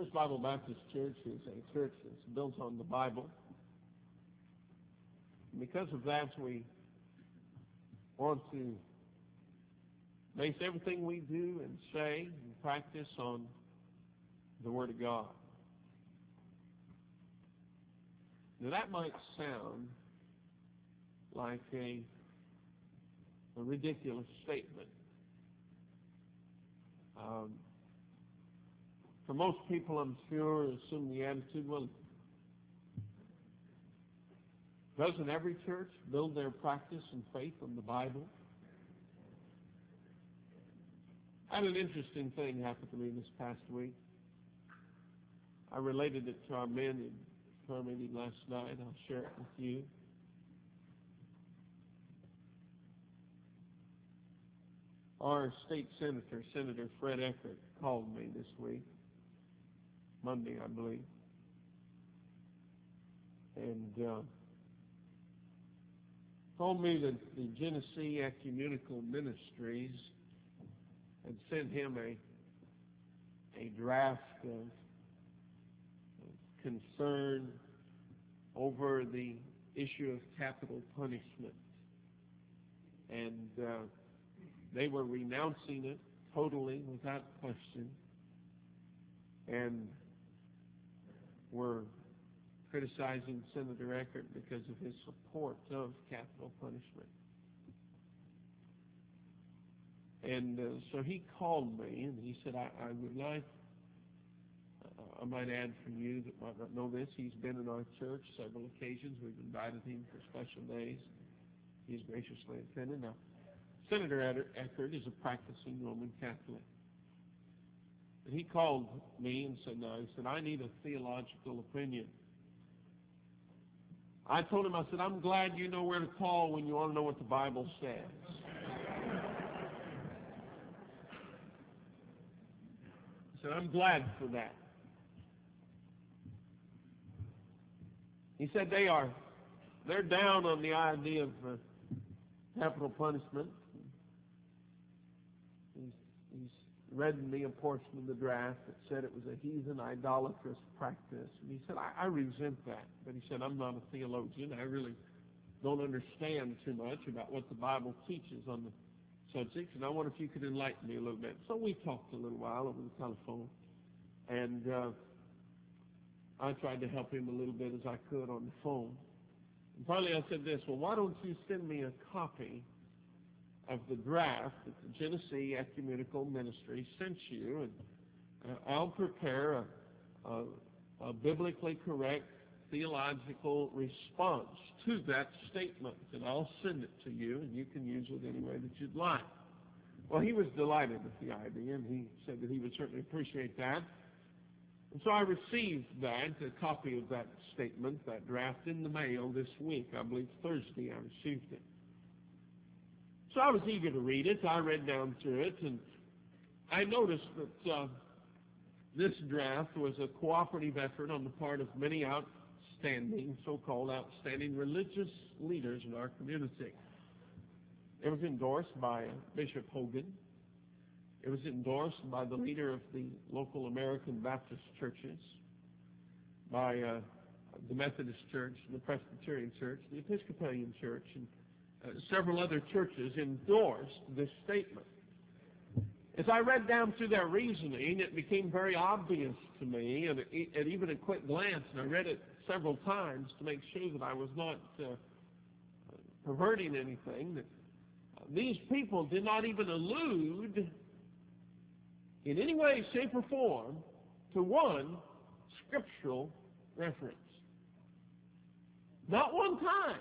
First Bible Baptist Church is a church that's built on the Bible. And because of that, we want to base everything we do and say and practice on the Word of God. Now that might sound like a ridiculous statement. For most people, I'm sure, assume the attitude, well, doesn't every church build their practice and faith on the Bible? I had an interesting thing happen to me this past week. I related it to our men in prayer meeting last night. I'll share it with you. Our state senator, Senator Fred Eckert, called me this week, Monday, I believe, and told me that the Genesee Ecumenical Ministries had sent him a draft of concern over the issue of capital punishment, and they were renouncing it totally without question, and were criticizing Senator Eckert because of his support of capital punishment. And so he called me and he said, I would like, I might add for you that might not know this, he's been in our church several occasions. We've invited him for special days. He's graciously attended. Now, Senator Eckert is a practicing Roman Catholic. And he called me and said, no, he said, I need a theological opinion. I told him, I said, I'm glad you know where to call when you want to know what the Bible says. I said, I'm glad for that. He said they're down on the idea of capital punishment. He's read me a portion of the draft that said it was a heathen, idolatrous practice. And he said, I resent that. But he said, I'm not a theologian. I really don't understand too much about what the Bible teaches on the subject, and I wonder if you could enlighten me a little bit. So we talked a little while over the telephone, and I tried to help him a little bit as I could on the phone. And finally I said this, well, why don't you send me a copy of the draft that the Genesee Ecumenical Ministry sent you, and I'll prepare a biblically correct theological response to that statement, and I'll send it to you, and you can use it any way that you'd like. Well, he was delighted with the idea, and he said that he would certainly appreciate that. And so I received a copy of that statement, that draft, in the mail this week. I believe Thursday I received it. So I was eager to read it. I read down through it, and I noticed that this draft was a cooperative effort on the part of many so-called outstanding religious leaders in our community. It was endorsed by Bishop Hogan. It was endorsed by the leader of the local American Baptist churches, by the Methodist Church, the Presbyterian Church, the Episcopalian Church, and several other churches endorsed this statement. As I read down through their reasoning, it became very obvious to me, and even at quick glance, and I read it several times to make sure that I was not perverting anything, that these people did not even allude in any way, shape, or form to one scriptural reference. Not one time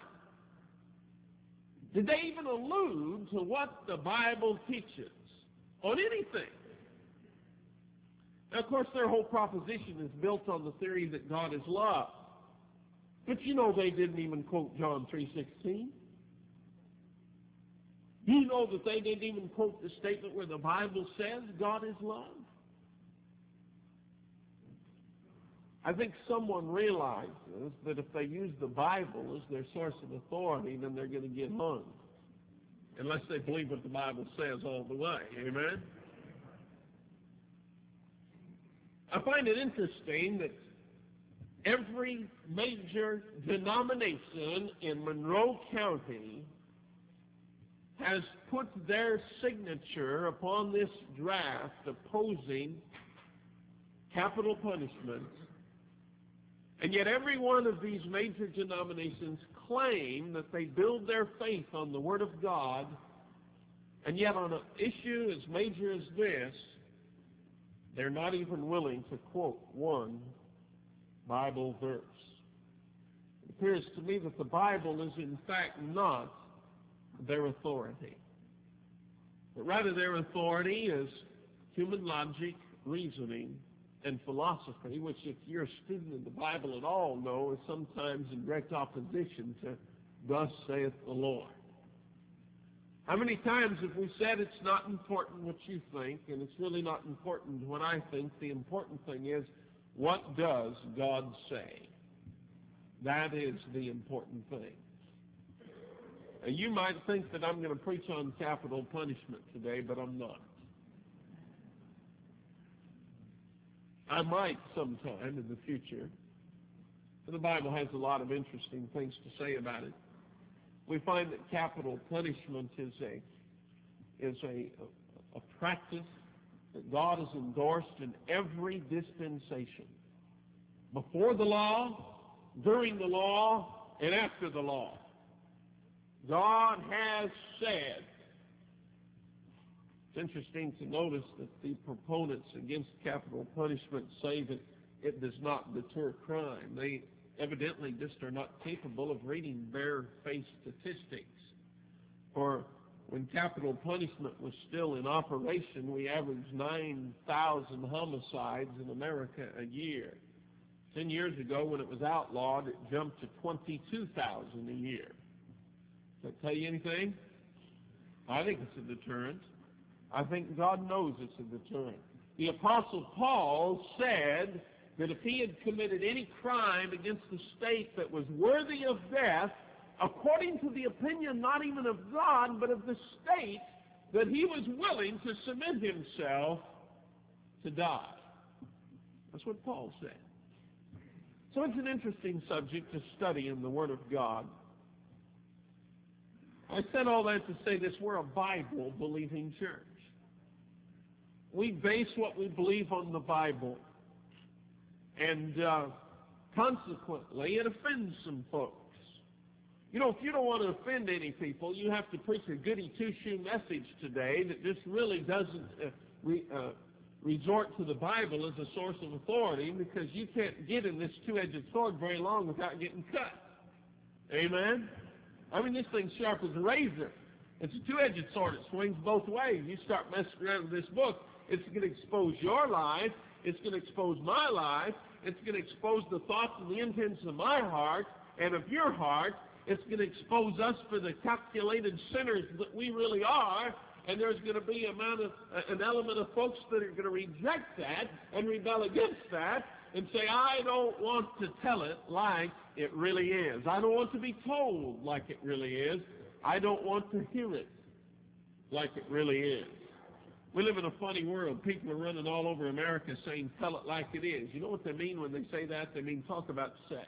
did they even allude to what the Bible teaches on anything. Now, of course, their whole proposition is built on the theory that God is love. But you know they didn't even quote John 3:16. You know that they didn't even quote the statement where the Bible says God is love. I think someone realizes that if they use the Bible as their source of authority, then they're going to get hung, unless they believe what the Bible says all the way. Amen? I find it interesting that every major denomination in Monroe County has put their signature upon this draft opposing capital punishment, and yet every one of these major denominations claim that they build their faith on the Word of God, and yet on an issue as major as this, they're not even willing to quote one Bible verse. It appears to me that the Bible is in fact not their authority, but rather their authority is human logic, reasoning, and philosophy, which if you're a student of the Bible at all know is sometimes in direct opposition to thus saith the Lord. How many times have we said it's not important what you think, and it's really not important what I think? The important thing is, what does God say? That is the important thing. Now, you might think that I'm going to preach on capital punishment today, but I'm not. I might sometime in the future. The Bible has a lot of interesting things to say about it. We find that capital punishment is a practice that God has endorsed in every dispensation. Before the law, during the law, and after the law. God has said. It's interesting to notice that the proponents against capital punishment say that it does not deter crime. They evidently just are not capable of reading bare-faced statistics. For when capital punishment was still in operation, we averaged 9,000 homicides in America a year. 10 years ago, when it was outlawed, it jumped to 22,000 a year. Does that tell you anything? I think it's a deterrent. I think God knows it's a deterrent. The Apostle Paul said that if he had committed any crime against the state that was worthy of death, according to the opinion not even of God, but of the state, that he was willing to submit himself to die. That's what Paul said. So it's an interesting subject to study in the Word of God. I said all that to say this: we're a Bible-believing church. We base what we believe on the Bible. And consequently, it offends some folks. You know, if you don't want to offend any people, you have to preach a goody two-shoe message today that just really doesn't resort to the Bible as a source of authority, because you can't get in this two-edged sword very long without getting cut. Amen? I mean, this thing's sharp as a razor. It's a two-edged sword. It swings both ways. You start messing around with this book, it's going to expose your life. It's going to expose my life. It's going to expose the thoughts and the intents of my heart and of your heart. It's going to expose us for the calculated sinners that we really are. And there's going to be an element of folks that are going to reject that and rebel against that and say, I don't want to tell it like it really is. I don't want to be told like it really is. I don't want to hear it like it really is. We live in a funny world. People are running all over America saying, tell it like it is. You know what they mean when they say that? They mean talk about sex.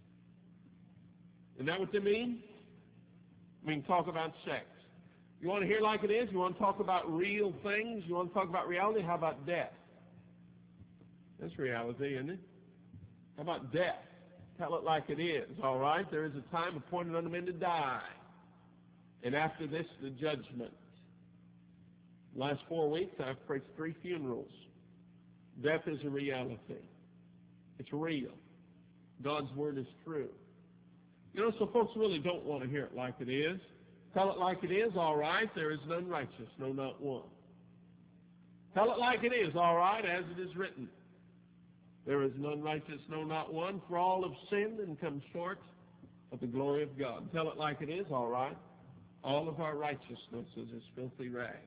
Isn't that what they mean? I mean talk about sex. You want to hear like it is? You want to talk about real things? You want to talk about reality? How about death? That's reality, isn't it? How about death? Tell it like it is, all right? There is a time appointed unto men to die. And after this, the judgment. Last 4 weeks, I've preached 3 funerals. Death is a reality. It's real. God's word is true. You know, so folks really don't want to hear it like it is. Tell it like it is, all right, there is none righteous, no, not one. Tell it like it is, all right, as it is written. There is none righteous, no, not one, for all have sinned and come short of the glory of God. Tell it like it is, all right. All of our righteousness is as filthy rags.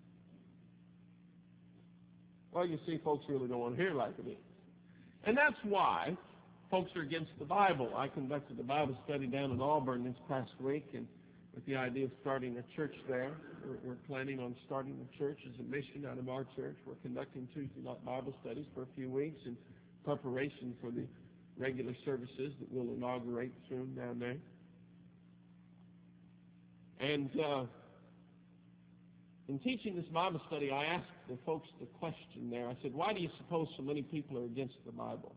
Well, you see, folks really don't want to hear like it is. And that's why folks are against the Bible. I conducted a Bible study down in Auburn this past week, and with the idea of starting a church there. We're planning on starting a church as a mission out of our church. We're conducting Tuesday night Bible studies for a few weeks in preparation for the regular services that we'll inaugurate soon down there. And in teaching this Bible study, I asked the folks the question there. I said, why do you suppose so many people are against the Bible?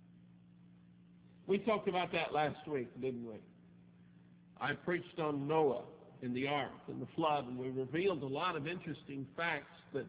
We talked about that last week, didn't we? I preached on Noah and the ark and the flood, and we revealed a lot of interesting facts that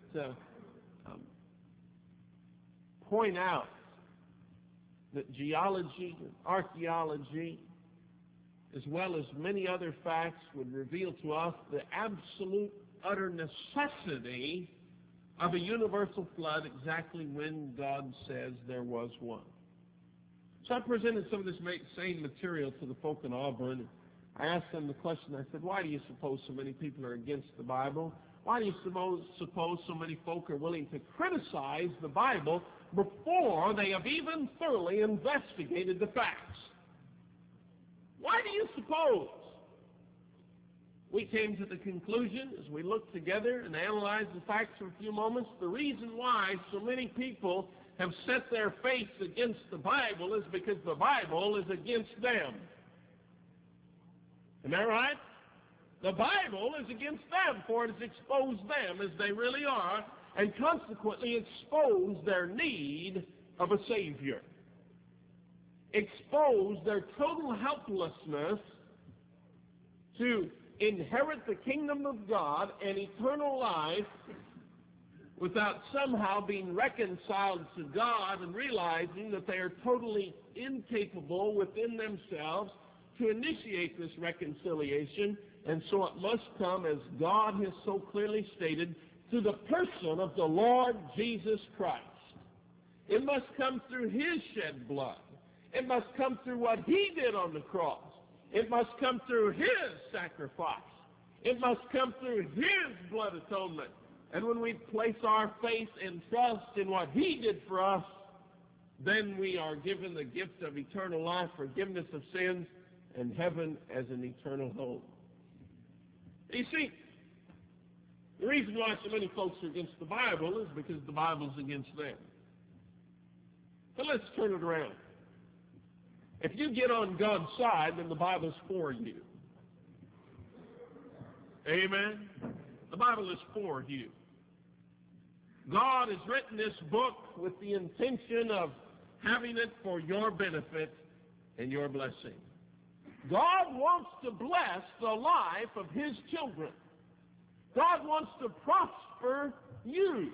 point out that geology and archaeology, as well as many other facts, would reveal to us the absolute, utter necessity of a universal flood exactly when God says there was one. So I presented some of this same material to the folk in Auburn. I asked them the question. I said, why do you suppose so many people are against the Bible? Why do you suppose so many folk are willing to criticize the Bible before they have even thoroughly investigated the facts? Why do you suppose? We came to the conclusion, as we looked together and analyzed the facts for a few moments, the reason why so many people have set their face against the Bible is because the Bible is against them. Am I right? The Bible is against them, for it has exposed them as they really are, and consequently exposed their need of a Savior. Exposed their total helplessness to inherit the kingdom of God and eternal life without somehow being reconciled to God and realizing that they are totally incapable within themselves to initiate this reconciliation, and so it must come, as God has so clearly stated, through the person of the Lord Jesus Christ. It must come through His shed blood. It must come through what He did on the cross. It must come through His sacrifice. It must come through His blood atonement. And when we place our faith and trust in what He did for us, then we are given the gift of eternal life, forgiveness of sins, and heaven as an eternal home. You see, the reason why so many folks are against the Bible is because the Bible's against them. But let's turn it around. If you get on God's side, then the Bible's for you. Amen? The Bible is for you. God has written this book with the intention of having it for your benefit and your blessing. God wants to bless the life of His children. God wants to prosper you.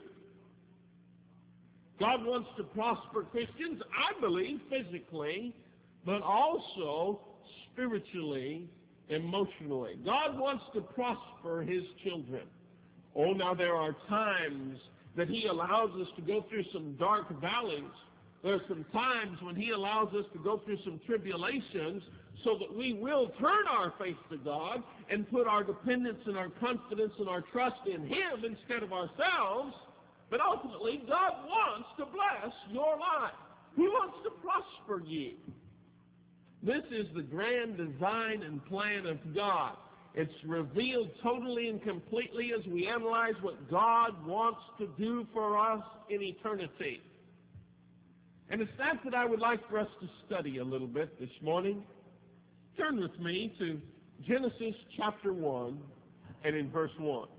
God wants to prosper Christians, I believe, physically, but also spiritually, emotionally. God wants to prosper His children. Oh, now there are times that He allows us to go through some dark valleys. There are some times when He allows us to go through some tribulations so that we will turn our face to God and put our dependence and our confidence and our trust in Him instead of ourselves. But ultimately, God wants to bless your life. He wants to prosper you. This is the grand design and plan of God. It's revealed totally and completely as we analyze what God wants to do for us in eternity. And it's that I would like for us to study a little bit this morning. Turn with me to Genesis chapter 1 and in verse 1.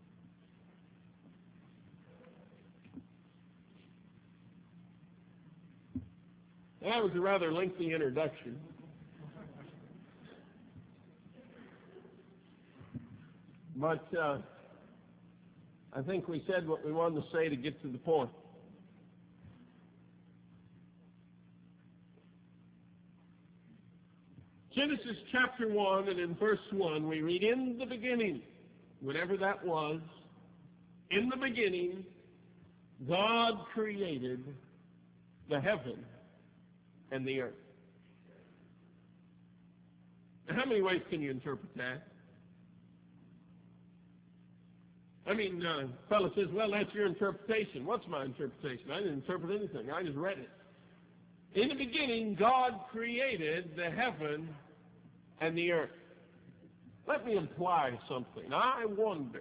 That was a rather lengthy introduction. But I think we said what we wanted to say to get to the point. Genesis chapter 1 and in verse 1 we read, in the beginning, whatever that was, in the beginning, God created the heaven and the earth. Now, how many ways can you interpret that? I mean, fellow says, well, that's your interpretation. What's my interpretation? I didn't interpret anything. I just read it. In the beginning, God created the heaven and the earth. Let me imply something. I wonder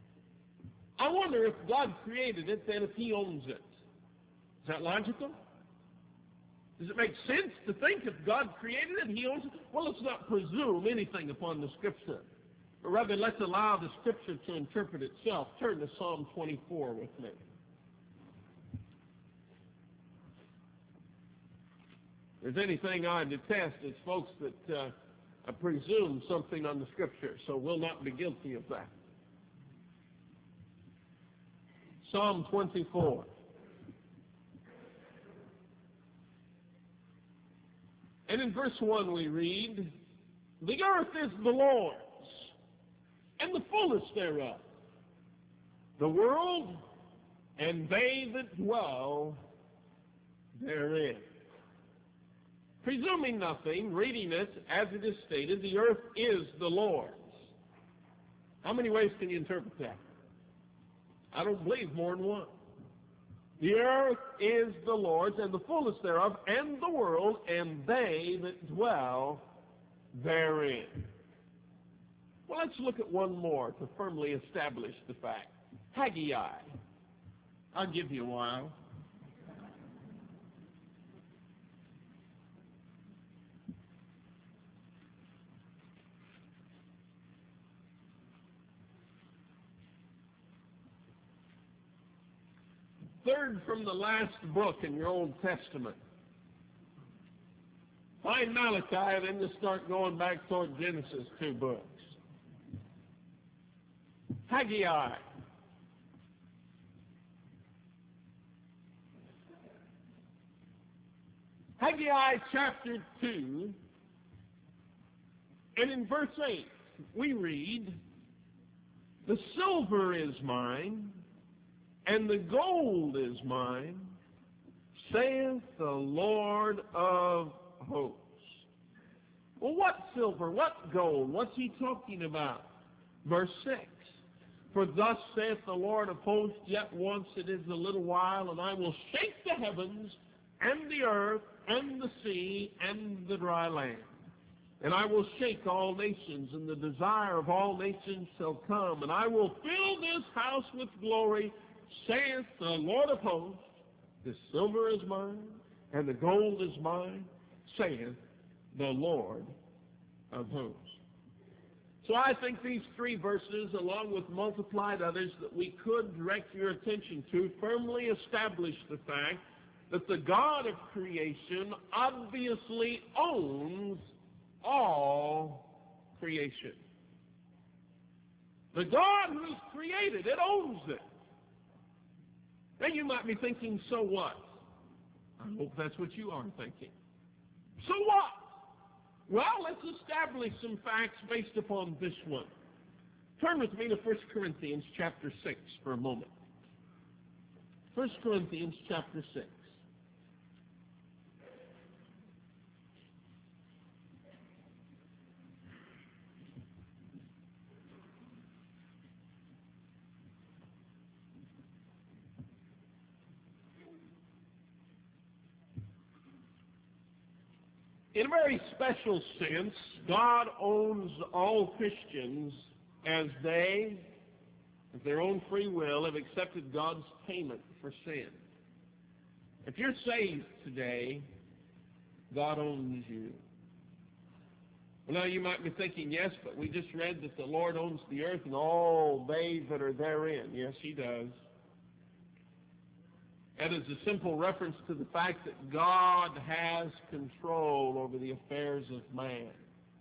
if God created it, then if he owns it. Is that logical? Does it make sense to think if God created it, he owns it? Well, let's not presume anything upon the Scripture. But rather, let's allow the Scripture to interpret itself. Turn to Psalm 24 with me. If there's anything I detest, it's folks that presume something on the Scripture, so we'll not be guilty of that. Psalm 24. And in verse 1 we read, "The earth is the Lord's, and the fullness thereof, the world, and they that dwell therein." Presuming nothing, reading it as it is stated, the earth is the Lord's. How many ways can you interpret that? I don't believe more than one. The earth is the Lord's, and the fullness thereof, and the world, and they that dwell therein. Well, let's look at one more to firmly establish the fact. Haggai. I'll give you a while. Third from the last book in your Old Testament. Find Malachi, then just start going back toward Genesis, 2 books. Haggai. Haggai chapter 2, and in verse 8, we read, "The silver is mine, and the gold is mine, saith the Lord of hosts." Well, what silver? What gold? What's he talking about? Verse 6. "For thus saith the Lord of hosts, yet once it is a little while, and I will shake the heavens, and the earth, and the sea, and the dry land. And I will shake all nations, and the desire of all nations shall come, and I will fill this house with glory, saith the Lord of hosts. The silver is mine, and the gold is mine, saith the Lord of hosts." So I think these 3 verses, along with multiplied others that we could direct your attention to, firmly establish the fact that the God of creation obviously owns all creation. The God who's created it owns it. Now you might be thinking, so what? I hope that's what you are thinking. So what? Well, let's establish some facts based upon this one. Turn with me to 1 Corinthians chapter 6 for a moment. 1 Corinthians chapter 6. In a very special sense, God owns all Christians as they, of their own free will, have accepted God's payment for sin. If you're saved today, God owns you. Well, now you might be thinking, yes, but we just read that the Lord owns the earth and all they that are therein. Yes, he does. That is a simple reference to the fact that God has control over the affairs of man.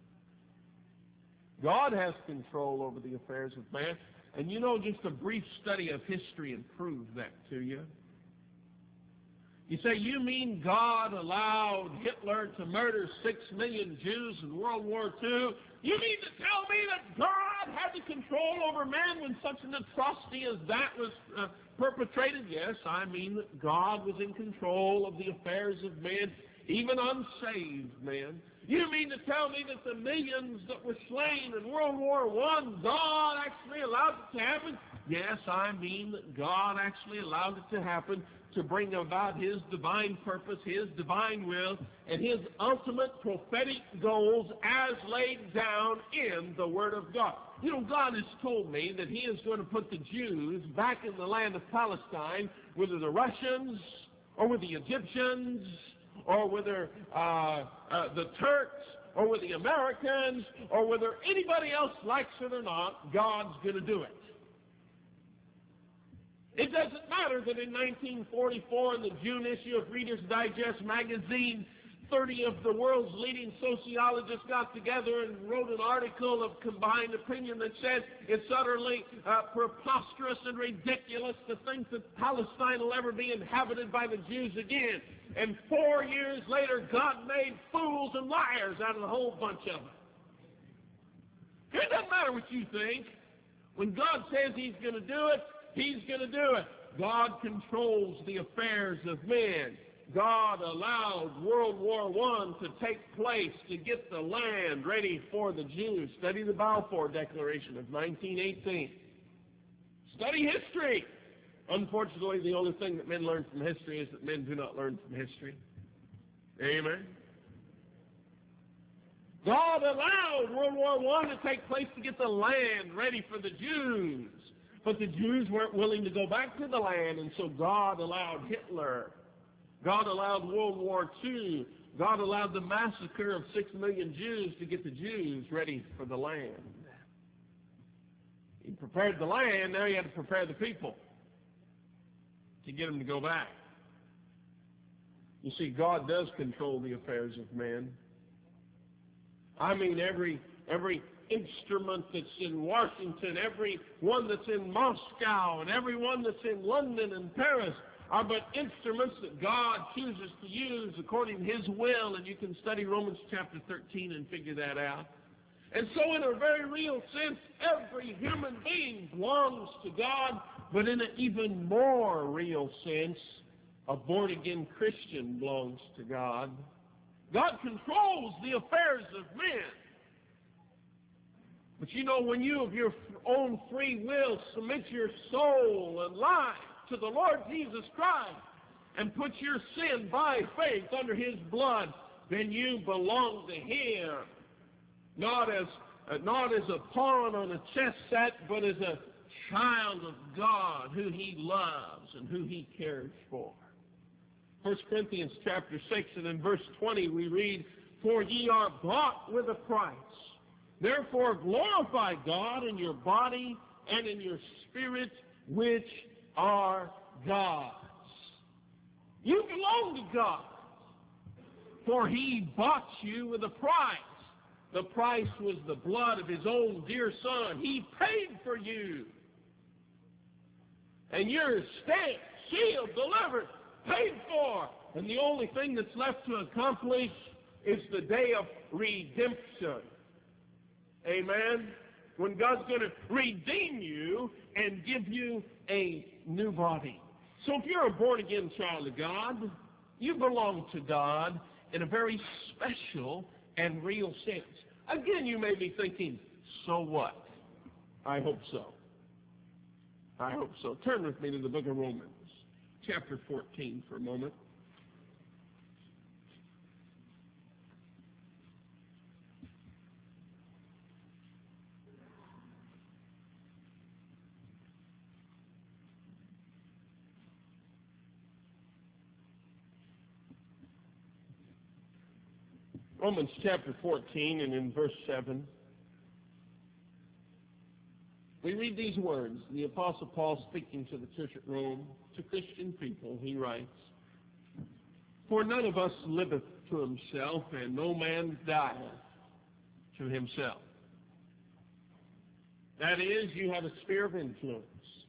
God has control over the affairs of man. And you know, just a brief study of history will prove that to you. You say, you mean God allowed Hitler to murder 6 million Jews in World War II? You mean to tell me that God had the control over man when such an atrocity as that was perpetrated? Yes, I mean that God was in control of the affairs of men, even unsaved men. You mean to tell me that the millions that were slain in World War I, God actually allowed it to happen? Yes, I mean that God actually allowed it to happen to bring about His divine purpose, His divine will, and His ultimate prophetic goals as laid down in the Word of God. You know, God has told me that He is going to put the Jews back in the land of Palestine, whether the Russians or with the Egyptians or whether the Turks or with the Americans or whether anybody else likes it or not, God's going to do it. It doesn't matter that in 1944 in the June issue of Reader's Digest magazine, 30 of the world's leading sociologists got together and wrote an article of combined opinion that said it's utterly preposterous and ridiculous to think that Palestine will ever be inhabited by the Jews again. And 4 years later, God made fools and liars out of the whole bunch of them. It doesn't matter what you think. When God says He's going to do it, He's going to do it. God controls the affairs of men. God allowed World War I to take place to get the land ready for the Jews. Study the Balfour Declaration of 1918. Study history. Unfortunately, the only thing that men learn from history is that men do not learn from history. Amen. God allowed World War I to take place to get the land ready for the Jews. But the Jews weren't willing to go back to the land, and so God allowed Hitler. God allowed World War II. God allowed the massacre of 6 million Jews to get the Jews ready for the land. He prepared the land, now He had to prepare the people to get them to go back. You see, God does control the affairs of men. I mean, every instrument that's in Washington, every one that's in Moscow, and every one that's in London and Paris are but instruments that God chooses to use according to His will, and you can study Romans chapter 13 and figure that out. And so in a very real sense, every human being belongs to God, but in an even more real sense, a born-again Christian belongs to God. God controls the affairs of men. But you know, when you of your own free will submit your soul and life to the Lord Jesus Christ and put your sin by faith under His blood, then you belong to Him, not as a pawn on a chess set, but as a child of God who He loves and who He cares for. 1 Corinthians chapter 6 and in verse 20 we read, "For ye are bought with a price. Therefore glorify God in your body and in your spirit, which are God's." You belong to God, for He bought you with a price. The price was the blood of His own dear Son. He paid for you. And you're stamped, sealed, delivered, paid for. And the only thing that's left to accomplish is the day of redemption. Amen? When God's going to redeem you and give you a new body. So if you're a born-again child of God, you belong to God in a very special and real sense. Again, you may be thinking, so what? I hope so. I hope so. Turn with me to the book of Romans, chapter 14 for a moment. Romans chapter 14 and in verse 7, we read these words. The Apostle Paul speaking to the church at Rome, to Christian people, he writes, "For none of us liveth to himself, and no man dieth to himself." That is, you have a sphere of influence.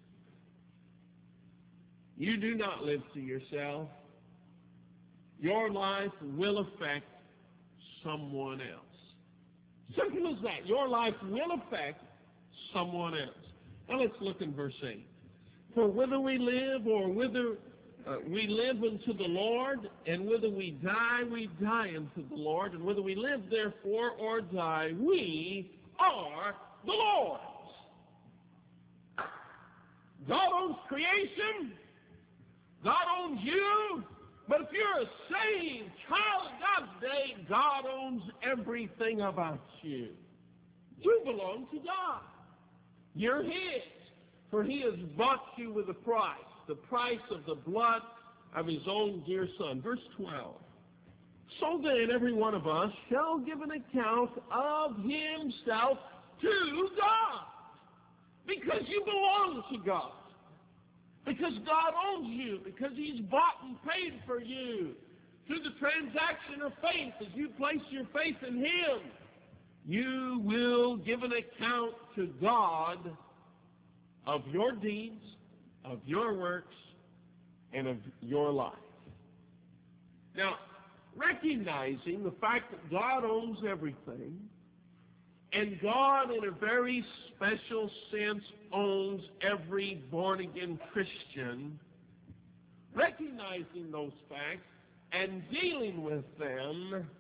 You do not live to yourself. Your life will affect someone else. Simple as that. Your life will affect someone else. Now let's look in verse 8. "For whether we live or whether we live unto the Lord, and whether we die unto the Lord, and whether we live therefore or die, we are the Lord's." God owns creation. God owns you. But if you're a saved child of God today, God owns everything about you. You belong to God. You're His. For He has bought you with a price, the price of the blood of His own dear Son. Verse 12. So then every one of us shall give an account of himself to God. Because you belong to God. Because God owns you. Because He's bought and paid for you. Through the transaction of faith, as you place your faith in Him, you will give an account to God of your deeds, of your works, and of your life. Now, recognizing the fact that God owns everything, and God, in a very special sense, owns every born-again Christian, recognizing those facts and dealing with them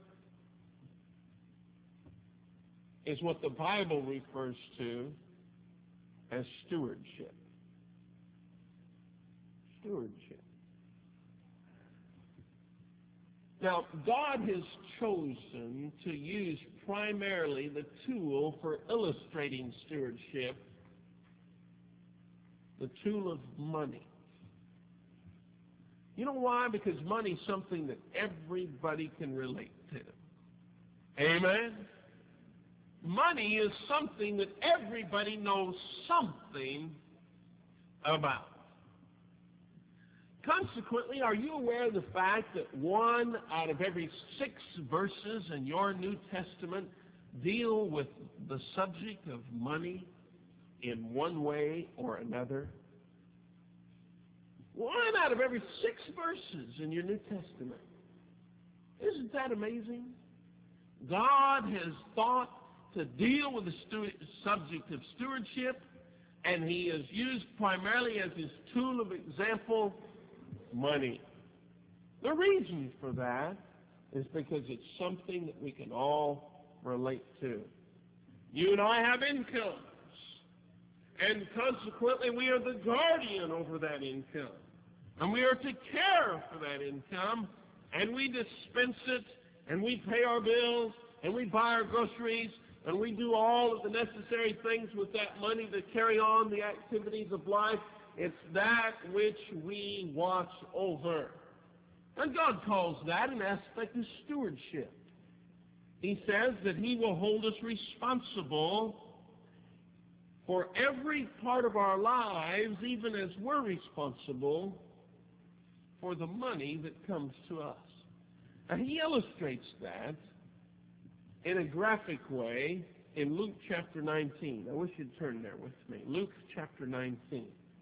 is what the Bible refers to as stewardship. Stewardship. Now, God has chosen to use primarily the tool for illustrating stewardship, the tool of money. You know why? Because money is something that everybody can relate to. Amen? Money is something that everybody knows something about. Consequently, are you aware of the fact that 1 out of every 6 verses in your New Testament deal with the subject of money in one way or another? 1 out of every 6 verses in your New Testament. Isn't that amazing? God has thought to deal with the subject of stewardship, and He has used primarily as His tool of example money. The reason for that is because it's something that we can all relate to. You and I have incomes, and consequently we are the guardian over that income, and we are to care for that income, and we dispense it, and we pay our bills, and we buy our groceries, and we do all of the necessary things with that money to carry on the activities of life. It's that which we watch over. And God calls that an aspect of stewardship. He says that He will hold us responsible for every part of our lives, even as we're responsible for the money that comes to us. And He illustrates that in a graphic way in Luke chapter 19. I wish you'd turn there with me. Luke chapter 19.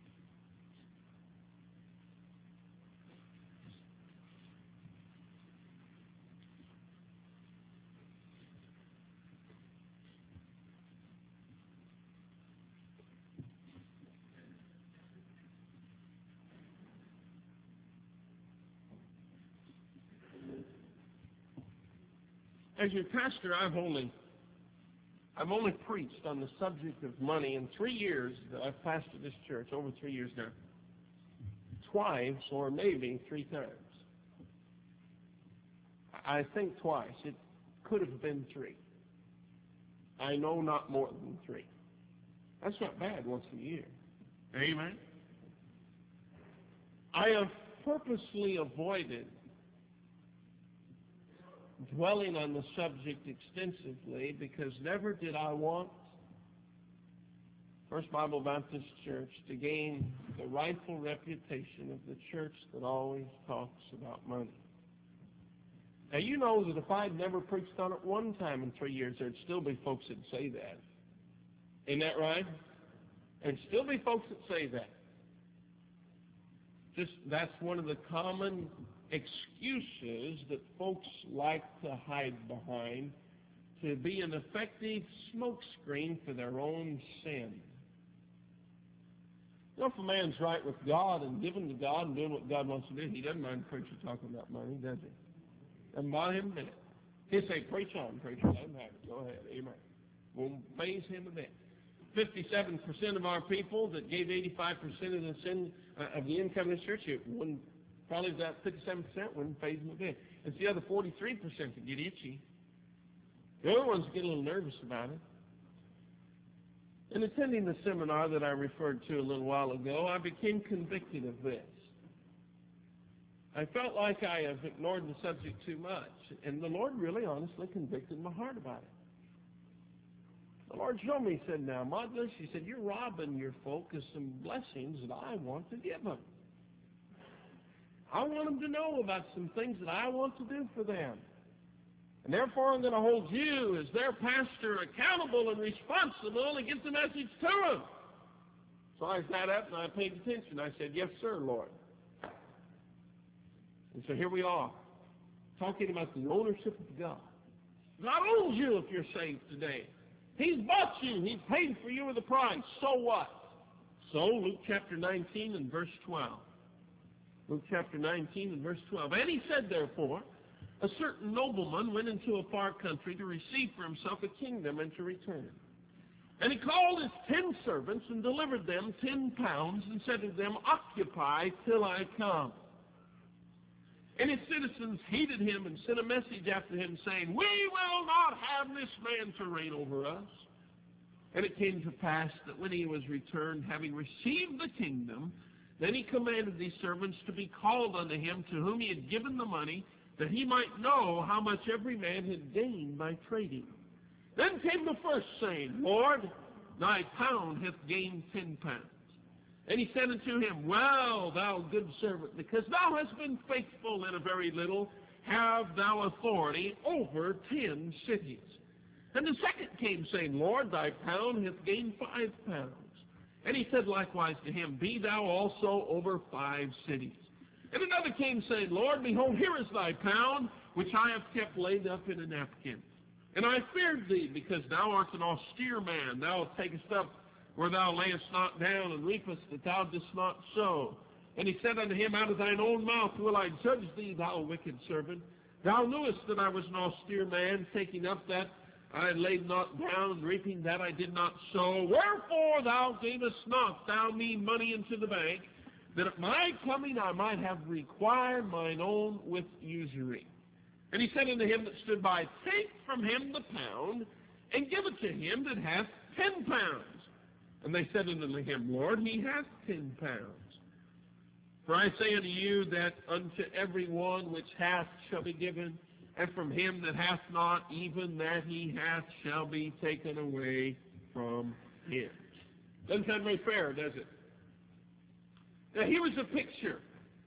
As your pastor, I've only preached on the subject of money in 3 years that I've pastored this church, over 3 years now. Twice, or maybe 3 times. I think twice. It could have been 3. I know not more than 3. That's not bad once a year. Amen? I have purposely avoided dwelling on the subject extensively because never did I want First Bible Baptist Church to gain the rightful reputation of the church that always talks about money. Now, you know that if I'd never preached on it one time in 3 years, there'd still be folks that say that. Isn't that right? There'd still be folks that say that. That's one of the common excuses that folks like to hide behind to be an effective smokescreen for their own sin. You know, if a man's right with God and giving to God and doing what God wants to do, he doesn't mind preacher talking about money, does he? Doesn't bother him a bit. He'll say, preach on, preacher, let him have it. Go ahead, amen. Won't faze him a bit. 57% of our people that gave 85% of the income of the church, it wouldn't, probably that 57% wouldn't phase them a bit. It's the other 43% that get itchy. The other ones get a little nervous about it. In attending the seminar that I referred to a little while ago, I became convicted of this. I felt like I have ignored the subject too much, and the Lord really honestly convicted my heart about it. The Lord showed me, he said, now, Modless, he said, you're robbing your folk of some blessings that I want to give them. I want them to know about some things that I want to do for them. And therefore, I'm going to hold you as their pastor accountable and responsible to get the message to them. So I sat up and I paid attention. I said, yes, sir, Lord. And so here we are, talking about the ownership of God. God owns you if you're saved today. He's bought you. He's paid for you with a price. So what? So, Luke chapter 19 and verse 12. Luke chapter 19 and verse 12. And he said, therefore, a certain nobleman went into a far country to receive for himself a kingdom and to return. And he called his 10 servants and delivered them 10 pounds and said to them, occupy till I come. And his citizens hated him and sent a message after him, saying, we will not have this man to reign over us. And it came to pass that when he was returned, having received the kingdom, then he commanded these servants to be called unto him, to whom he had given the money, that he might know how much every man had gained by trading. Then came the first, saying, Lord, thy pound hath gained 10 pounds. And he said unto him, well, thou good servant, because thou hast been faithful in a very little, have thou authority over 10 cities. And the second came, saying, Lord, thy pound hath gained 5 pounds. And he said likewise to him, be thou also over 5 cities. And another came, saying, Lord, behold, here is thy pound, which I have kept laid up in a napkin. And I feared thee, because thou art an austere man. Thou takest up where thou layest not down, and reapest that thou didst not sow. And he said unto him, out of thine own mouth will I judge thee, thou wicked servant. Thou knewest that I was an austere man, taking up that I laid not down, and reaping that I did not sow. Wherefore thou gavest not thou me money into the bank, that at my coming I might have required mine own with usury. And he said unto him that stood by, take from him the pound, and give it to him that hath 10 pounds. And they said unto him, Lord, he hath 10 pounds. For I say unto you that unto every one which hath shall be given, and from him that hath not, even that he hath shall be taken away from him. Doesn't sound very fair, does it? Now here is a picture,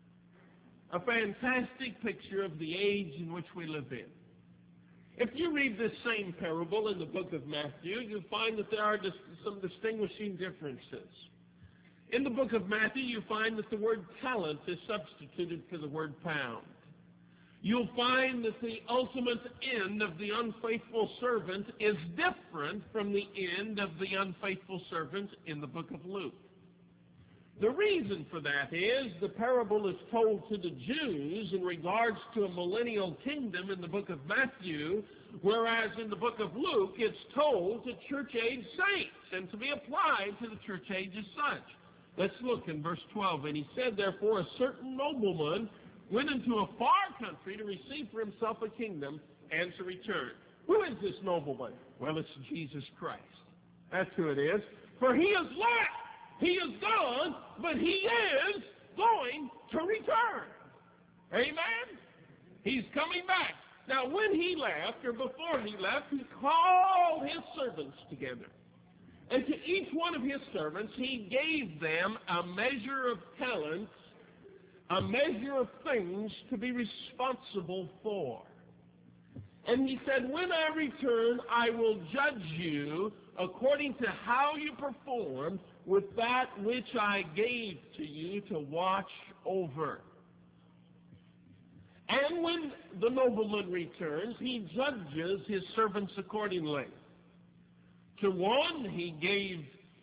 a fantastic picture of the age in which we live in. If you read this same parable in the book of Matthew, you'll find that there are some distinguishing differences. In the book of Matthew, you find that the word talent is substituted for the word pound. You'll find that the ultimate end of the unfaithful servant is different from the end of the unfaithful servant in the book of Luke. The reason for that is the parable is told to the Jews in regards to a millennial kingdom in the book of Matthew, whereas in the book of Luke it's told to church-age saints and to be applied to the church age as such. Let's look in verse 12. And he said, therefore, a certain nobleman went into a far country to receive for himself a kingdom and to return. Who is this nobleman? Well, it's Jesus Christ. That's who it is. For he is left. He is gone, but he is going to return. Amen? He's coming back. Now, when he left, or before he left, he called his servants together. And to each one of his servants, he gave them a measure of talents, a measure of things to be responsible for. And he said, when I return, I will judge you according to how you perform with that which I gave to you to watch over. And when the nobleman returns, he judges his servants accordingly. To one he gave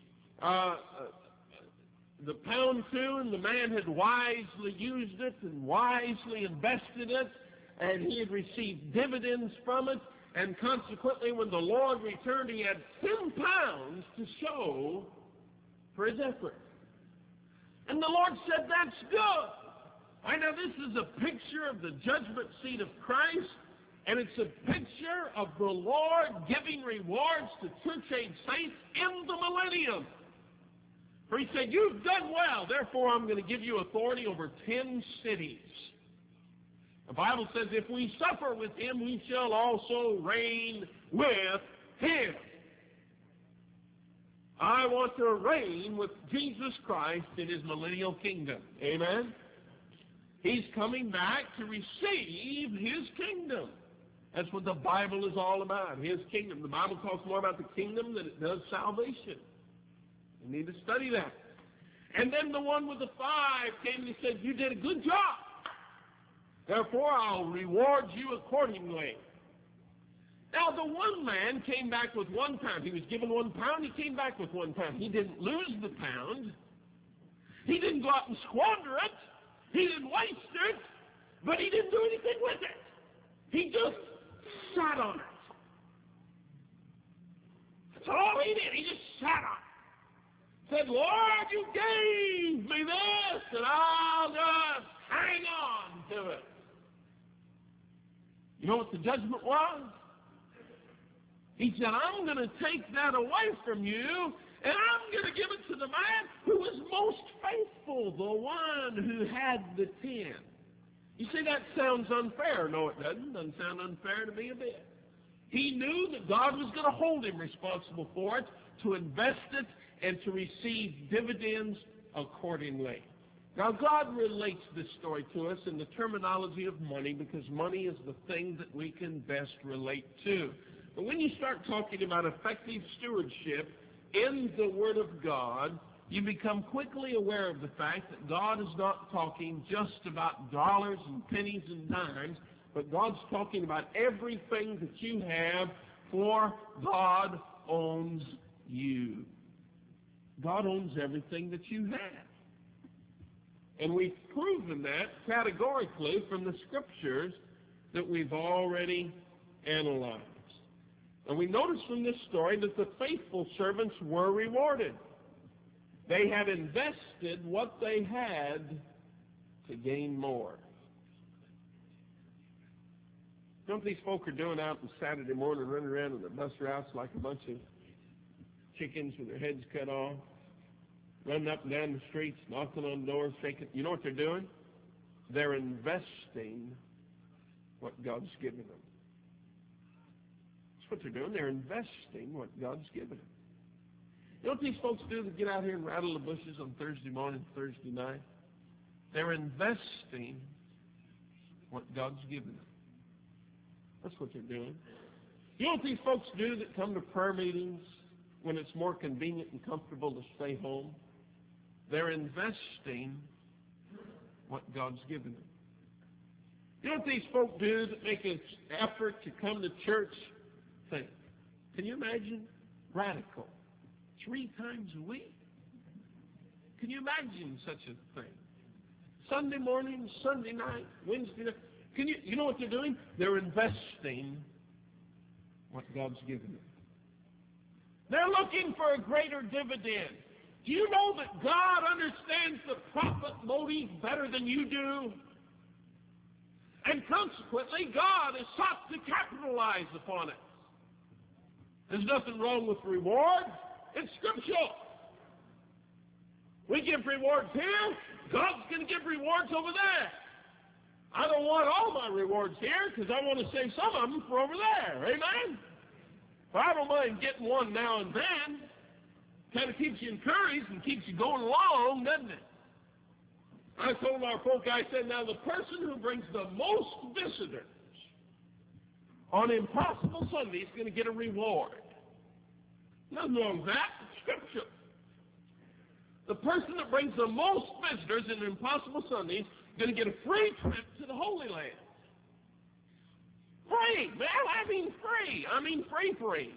the pound to, and the man had wisely used it and wisely invested it, and he had received dividends from it. And consequently, when the Lord returned, he had 10 pounds to show for his effort. And the Lord said, that's good. I know this is a picture of the judgment seat of Christ, and it's a picture of the Lord giving rewards to church-age saints in the millennium. For he said, you've done well, therefore I'm going to give you authority over 10 cities. The Bible says, if we suffer with him, we shall also reign with him. I want to reign with Jesus Christ in his millennial kingdom. Amen? He's coming back to receive his kingdom. That's what the Bible is all about, his kingdom. The Bible talks more about the kingdom than it does salvation. You need to study that. And then the one with the 5 came and he said, you did a good job. Therefore, I'll reward you accordingly. Now, the one man came back with 1 pound. He was given 1 pound. He came back with 1 pound. He didn't lose the pound. He didn't go out and squander it. He didn't waste it. But he didn't do anything with it. He just sat on it. That's all he did. He just sat on it. Said, Lord, you gave me this, and I'll just hang on to it. You know what the judgment was? He said, I'm going to take that away from you, and I'm going to give it to the man who was most faithful, the one who had the 10. You see, that sounds unfair. No, it doesn't. Doesn't sound unfair to me a bit. He knew that God was going to hold him responsible for it, to invest it, and to receive dividends accordingly. Now, God relates this story to us in the terminology of money because money is the thing that we can best relate to. But when you start talking about effective stewardship in the Word of God, you become quickly aware of the fact that God is not talking just about dollars and pennies and dimes, but God's talking about everything that you have, for God owns you. God owns everything that you have. And we've proven that categorically from the Scriptures that we've already analyzed. And we notice from this story that the faithful servants were rewarded. They had invested what they had to gain more. You know what these folk are doing out on Saturday morning, running around in the bus routes like a bunch of chickens with their heads cut off, running up and down the streets, knocking on doors, shaking. You know what they're doing? They're investing what God's given them. That's what they're doing. They're investing what God's given them. You know what these folks do that get out here and rattle the bushes on Thursday morning, Thursday night? They're investing what God's given them. That's what they're doing. You know what these folks do that come to prayer meetings when it's more convenient and comfortable to stay home? They're investing what God's given them. You know what these folk do that make an effort to come to church? Think. Can you imagine? Radical. 3 times a week. Can you imagine such a thing? Sunday morning, Sunday night, Wednesday night. You know what they're doing? They're investing what God's given them. They're looking for a greater dividend. Do you know that God understands the profit motive better than you do? And consequently, God has sought to capitalize upon it. There's nothing wrong with rewards. It's scriptural. We give rewards here. God's going to give rewards over there. I don't want all my rewards here because I want to save some of them for over there. Amen? But I don't mind getting one now and then. Kind of keeps you encouraged and keeps you going along, doesn't it? I told our folk, I said, now the person who brings the most visitors on Impossible Sunday is going to get a reward. Nothing wrong with that. It's scripture. The person that brings the most visitors in Impossible Sundays is going to get a free trip to the Holy Land. Free, man. I mean free. I mean free.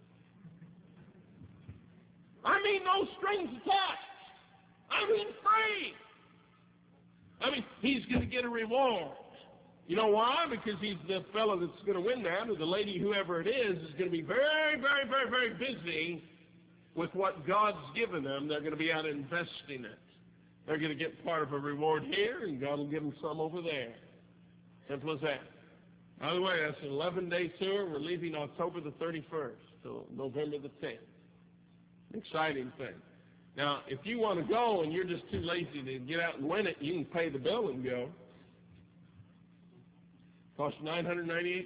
I mean no strings attached. I mean free. I mean, he's going to get a reward. You know why? Because he's the fellow that's going to win that, or the lady, whoever it is going to be very, very, very, very busy with what God's given them. They're going to be out investing it. They're going to get part of a reward here, and God will give them some over there. Simple as that. By the way, that's an 11-day tour. We're leaving October the 31st till November the 10th. Exciting thing. Now, if you want to go and you're just too lazy to get out and win it, you can pay the bill and go. Costs $998.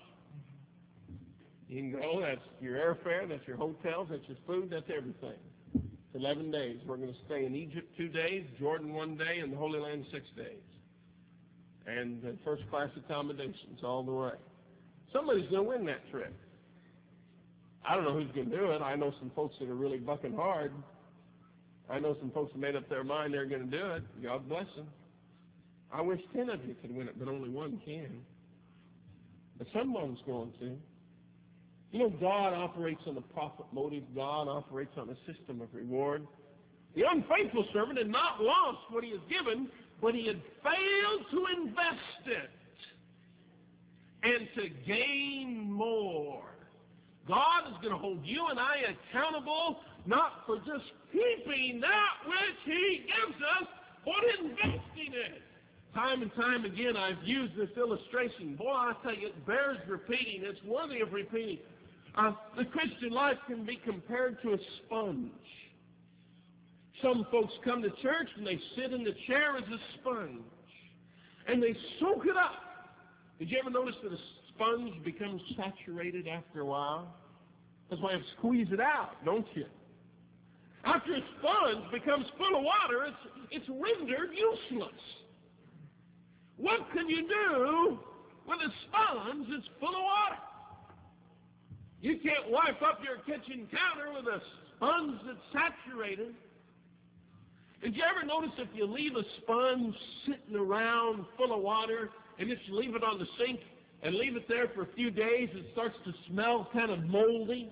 You can go. That's your airfare. That's your hotels. That's your food. That's everything. It's 11 days. We're going to stay in Egypt 2 days, Jordan 1 day, and the Holy Land 6 days. And first-class accommodations all the way. Somebody's going to win that trip. I don't know who's going to do it. I know some folks that are really bucking hard. I know some folks that made up their mind they're going to do it. God bless them. I wish 10 of you could win it, but only one can. But someone's going to. You know, God operates on a profit motive. God operates on a system of reward. The unfaithful servant had not lost what he has given, but he had failed to invest it and to gain more. God is going to hold you and I accountable not for just keeping that which he gives us, but investing it. Time and time again, I've used this illustration. Boy, I tell you, it bears repeating. It's worthy of repeating. The Christian life can be compared to a sponge. Some folks come to church and they sit in the chair as a sponge, and they soak it up. Did you ever notice that a sponge becomes saturated after a while? That's why you have to squeeze it out, don't you? After a sponge becomes full of water, it's rendered useless. What can you do with a sponge that's full of water? You can't wipe up your kitchen counter with a sponge that's saturated. Did you ever notice if you leave a sponge sitting around full of water and just leave it on the sink and leave it there for a few days, it starts to smell kind of moldy?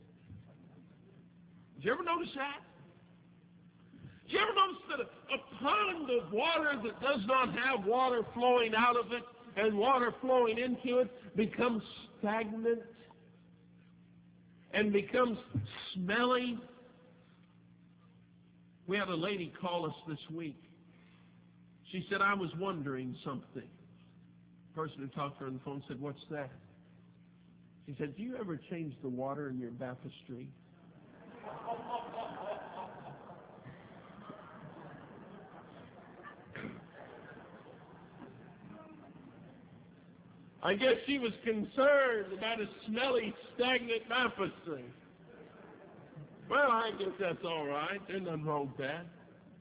Did you ever notice that? Did you ever notice that a pond of water that does not have water flowing out of it and water flowing into it becomes stagnant and becomes smelly? We had a lady call us this week. She said, I was wondering something. The person who talked to her on the phone said, what's that? She said, do you ever change the water in your baptistry? I guess she was concerned about a smelly, stagnant baptistry. Well, I guess that's all right. There's nothing wrong with that.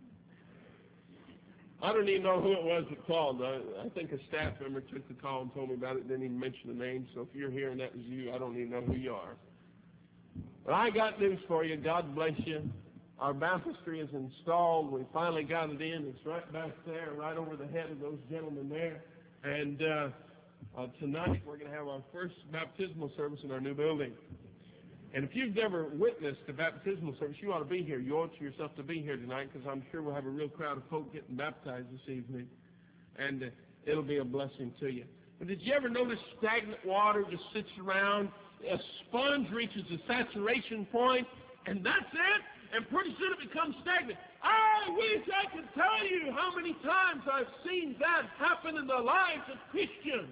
I don't even know who it was that called. I think a staff member took the call and told me about it, didn't even mention the name. So if you're here and that was you, I don't even know who you are. But I got news for you. God bless you. Our baptistry is installed. We finally got it in. It's right back there, right over the head of those gentlemen there. And tonight we're going to have our first baptismal service in our new building. And if you've never witnessed a baptismal service, you ought to be here. You owe it to yourself to be here tonight, because I'm sure we'll have a real crowd of folk getting baptized this evening. And it'll be a blessing to you. But did you ever notice stagnant water just sits around? A sponge reaches a saturation point, and that's it. And pretty soon it becomes stagnant. I wish I could tell you how many times I've seen that happen in the lives of Christians.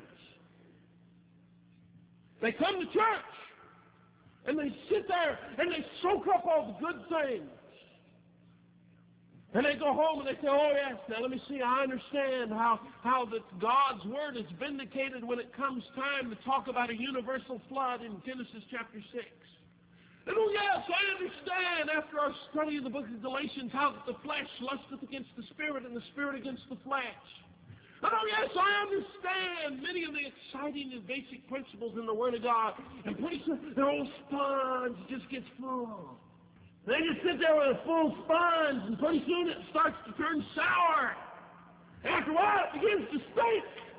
They come to church, and they sit there, and they soak up all the good things. And they go home, and they say, oh, yes, now let me see, I understand how that God's Word is vindicated when it comes time to talk about a universal flood in Genesis chapter 6. And oh, yes, I understand after our study of the book of Galatians how the flesh lusteth against the Spirit and the Spirit against the flesh. And oh, yes, I understand many of the exciting and basic principles in the Word of God. And pretty soon, the old sponge just gets full. They just sit there with a full sponge, and pretty soon it starts to turn sour. After a while, it begins to stink.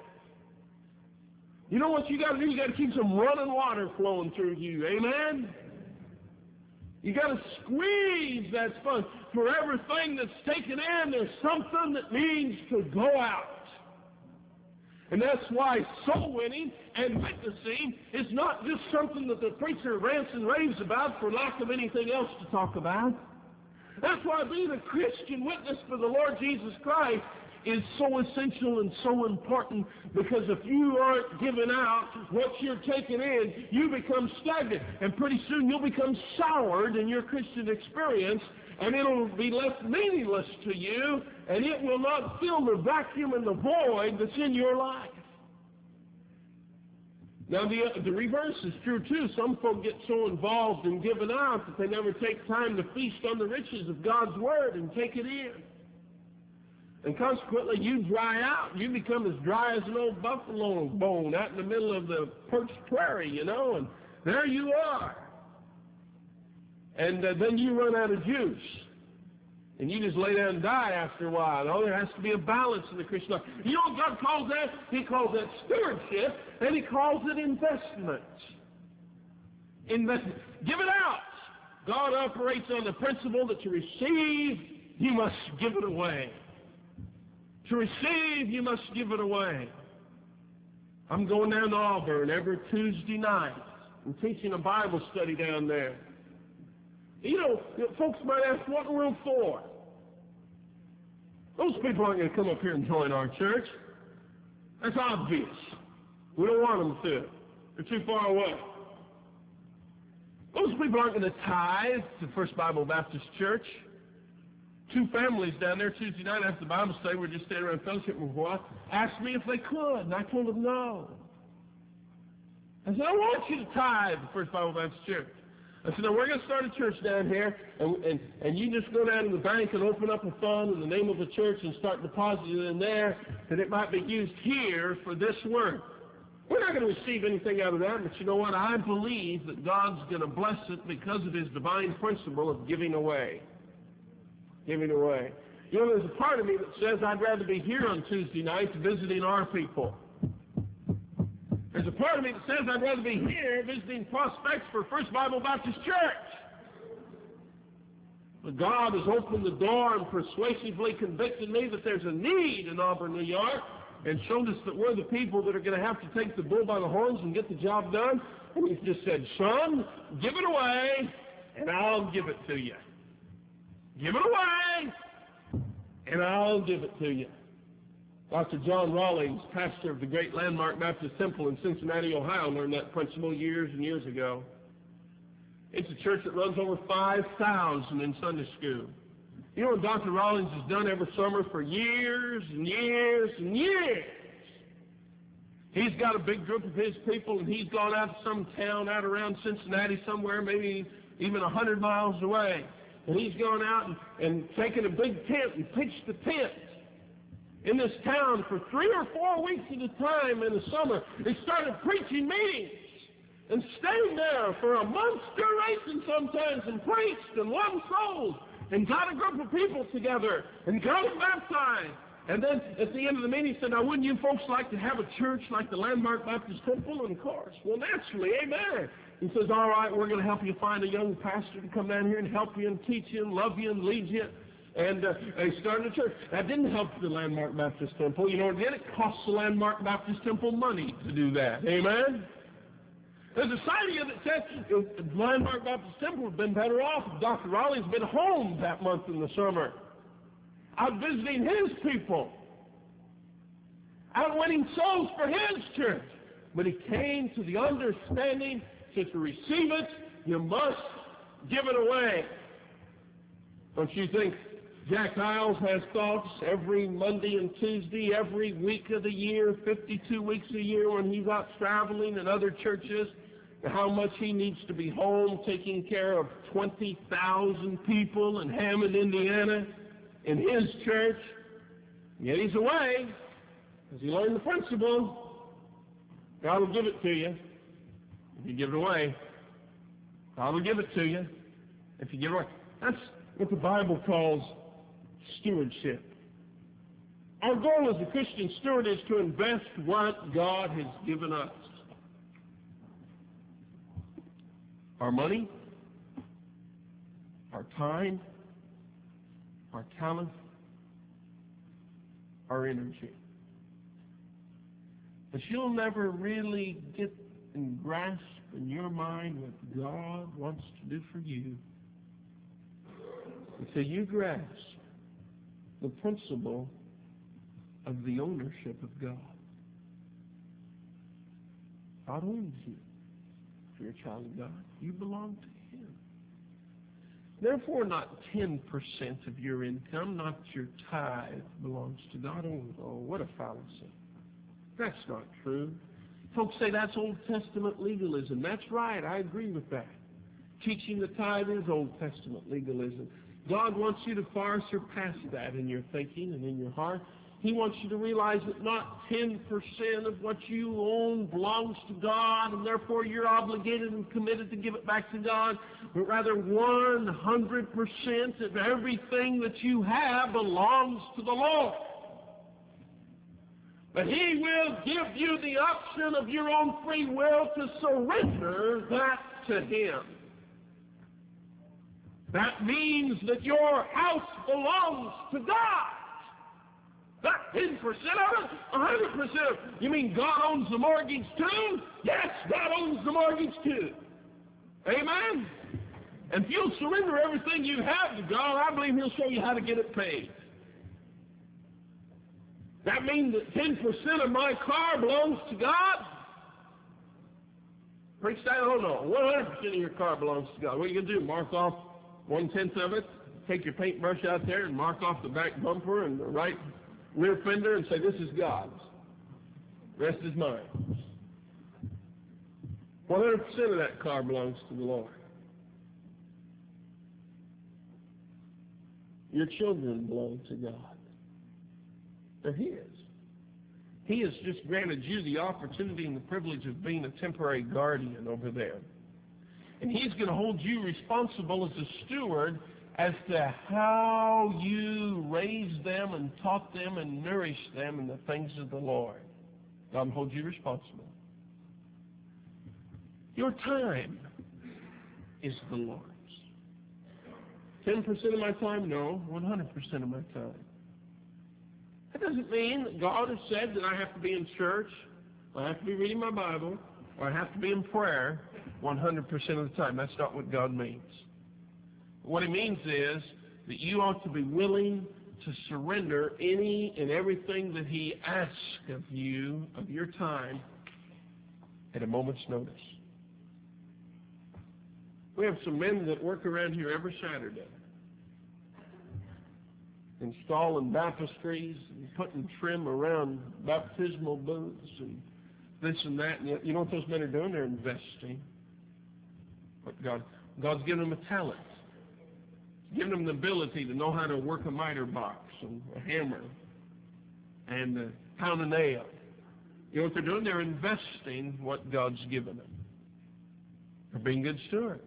You know what you got to do? You got to keep some running water flowing through you. Amen? You got to squeeze that sponge. For everything that's taken in, there's something that needs to go out. And that's why soul winning and witnessing is not just something that the preacher rants and raves about for lack of anything else to talk about. That's why being a Christian witness for the Lord Jesus Christ is so essential and so important, because if you aren't giving out what you're taking in, you become stagnant. And pretty soon you'll become soured in your Christian experience, and it'll be left meaningless to you, and it will not fill the vacuum and the void that's in your life. Now, the reverse is true, too. Some folk get so involved in giving out that they never take time to feast on the riches of God's Word and take it in. And consequently, you dry out. You become as dry as an old buffalo bone out in the middle of the perched prairie, and there you are. And then you run out of juice. And you just lay down and die after a while. No, there has to be a balance in the Christian life. You know what God calls that? He calls that stewardship, and He calls it investment. Investment. Give it out. God operates on the principle that to receive, you must give it away. To receive, you must give it away. I'm going down to Auburn every Tuesday night. I'm teaching a Bible study down there. Folks might ask, what in the world for? Those people aren't going to come up here and join our church. That's obvious. We don't want them to. They're too far away. Those people aren't going to tithe to First Bible Baptist Church. 2 families down there Tuesday night after the Bible study, we were just standing around fellowship with a while, asked me if they could, and I told them no. I said, I want you to tithe to First Bible Baptist Church. I said, now we're going to start a church down here, and you just go down to the bank and open up a fund in the name of the church and start depositing it in there, that it might be used here for this work. We're not going to receive anything out of that, but you know what? I believe that God's going to bless it because of His divine principle of giving away. Giving away. There's a part of me that says I'd rather be here on Tuesday nights visiting our people. There's a part of me that says I'd rather be here visiting prospects for First Bible Baptist Church. But God has opened the door and persuasively convicted me that there's a need in Auburn, New York, and showed us that we're the people that are going to have to take the bull by the horns and get the job done. And He's just said, son, give it away, and I'll give it to you. Give it away, and I'll give it to you. Dr. John Rawlings, pastor of the great Landmark Baptist Temple in Cincinnati, Ohio, learned that principle years and years ago. It's a church that runs over 5,000 in Sunday school. You know what Dr. Rawlings has done every summer for years and years and years? He's got a big group of his people, and he's gone out to some town out around Cincinnati somewhere, maybe even 100 miles away. And he's gone out and taken a big tent and pitched the tent in this town for 3 or 4 weeks at a time in the summer. They started preaching meetings and stayed there for a month's duration sometimes and preached and won souls and got a group of people together and got them baptized. And then at the end of the meeting he said, now wouldn't you folks like to have a church like the Landmark Baptist Temple? And of course, well naturally, amen. He says, all right, we're going to help you find a young pastor to come down here and help you and teach you and love you and lead you. And they started a church. That didn't help the Landmark Baptist Temple. You know what it did? It cost the Landmark Baptist Temple money to do that. Amen? There's a side of you that says the Landmark Baptist Temple would have been better off if Dr. Rawlings had been home that month in the summer, out visiting his people, out winning souls for his church. But he came to the understanding that to receive it, you must give it away. Don't you think Jack Niles has thoughts every Monday and Tuesday, every week of the year, 52 weeks a year when he's out traveling in other churches, how much he needs to be home taking care of 20,000 people in Hammond, Indiana, in his church? Yet he's away because he learned the principle. God will give it to you if you give it away. God will give it to you if you give it away. That's what the Bible calls stewardship. Our goal as a Christian steward is to invest what God has given us. Our money, our time, our talent, our energy. But you'll never really get and grasp in your mind what God wants to do for you until you grasp the principle of the ownership of God. God owns you. If you're a child of God, you belong to Him. Therefore, not 10% of your income, not your tithe, belongs to God. Oh, what a fallacy. That's not true. Folks say that's Old Testament legalism. That's right. I agree with that. Teaching the tithe is Old Testament legalism. God wants you to far surpass that in your thinking and in your heart. He wants you to realize that not 10% of what you own belongs to God, and therefore you're obligated and committed to give it back to God, but rather 100% of everything that you have belongs to the Lord. But He will give you the option of your own free will to surrender that to Him. That means that your house belongs to God. Not 10% of it, 100% of it. You mean God owns the mortgage too? Yes, God owns the mortgage too. Amen? And if you'll surrender everything you have to God, I believe He'll show you how to get it paid. That means that 10% of my car belongs to God? Preach that? Oh no, 100% of your car belongs to God. What are you going to do? Mark off 1/10 of it? Take your paintbrush out there and mark off the back bumper and the right rear fender and say, this is God's. The rest is mine. 100% of that car belongs to the Lord. Your children belong to God. They're His. He has just granted you the opportunity and the privilege of being a temporary guardian over them. And He's going to hold you responsible as a steward as to how you raised them and taught them and nourished them in the things of the Lord. God holds you responsible. Your time is the Lord's. 10% of my time? No, 100% of my time. That doesn't mean that God has said that I have to be in church, or I have to be reading my Bible, or I have to be in prayer 100% of the time. That's not what God means. What He means is that you ought to be willing to surrender any and everything that He asks of you, of your time, at a moment's notice. We have some men that work around here every Saturday, installing baptistries and putting trim around baptismal booths and this and that. And you know what those men are doing? They're investing. But God's given them a talent. He's given them the ability to know how to work a miter box and a hammer and pound a nail. You know what they're doing? They're investing what God's given them. They're being good stewards.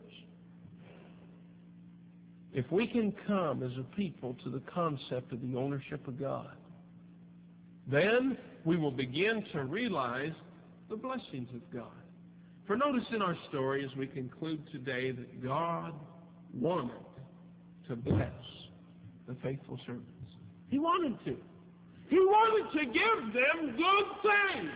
If we can come as a people to the concept of the ownership of God, then we will begin to realize the blessings of God. For notice in our story as we conclude today that God wanted to bless the faithful servants. He wanted to. He wanted to give them good things.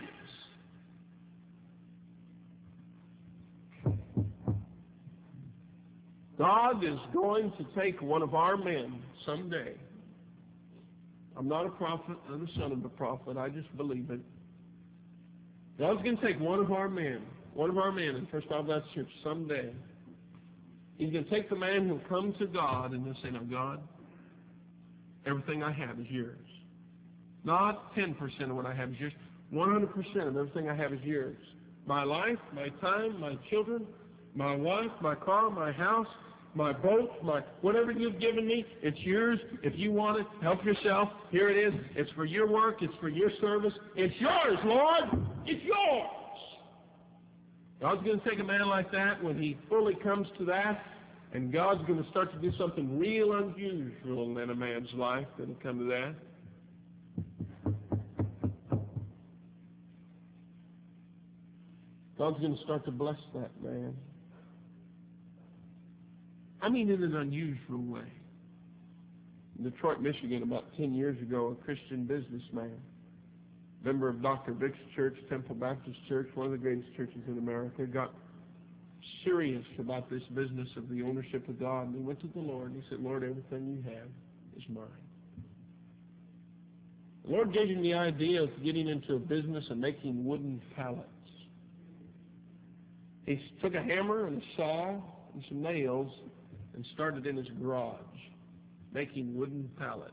God is going to take one of our men someday. I'm not a prophet, I'm the son of a prophet, I just believe it. God's going to take one of our men in First Bible Baptist Church someday. He's going to take the man who'll come to God and he'll say, now God, everything I have is yours. Not 10% of what I have is yours. 100% of everything I have is yours. My life, my time, my children, my wife, my car, my house, my boat, whatever you've given me, it's yours. If you want it, help yourself. Here it is. It's for your work. It's for your service. It's yours, Lord. It's yours. God's going to take a man like that when he fully comes to that, and God's going to start to do something real unusual in a man's life that'll come to that. God's going to start to bless that man. I mean, in an unusual way. In Detroit, Michigan, about 10 years ago, a Christian businessman member of Dr. Vick's church, Temple Baptist Church, one of the greatest churches in America, got serious about this business of the ownership of God. And he went to the Lord and he said, Lord, everything you have is mine. The Lord gave him the idea of getting into a business of making wooden pallets. He took a hammer and a saw and some nails and started in his garage making wooden pallets.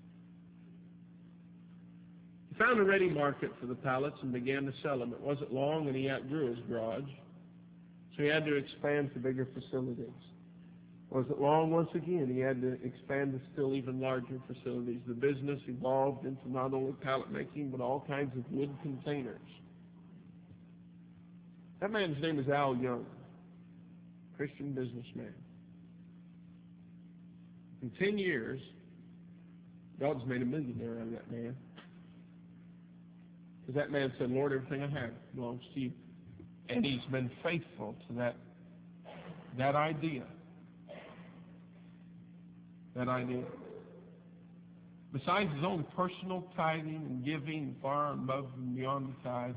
He found a ready market for the pallets and began to sell them. It wasn't long and he outgrew his garage, so he had to expand to bigger facilities. It wasn't long once again he had to expand to still even larger facilities. The business evolved into not only pallet making but all kinds of wood containers. That man's name is Al Young, Christian businessman. In 10 years, God's made a millionaire out of that man. Because that man said, Lord, everything I have belongs to you. And he's been faithful to that idea. That idea. Besides his own personal tithing and giving far above and beyond the tithe,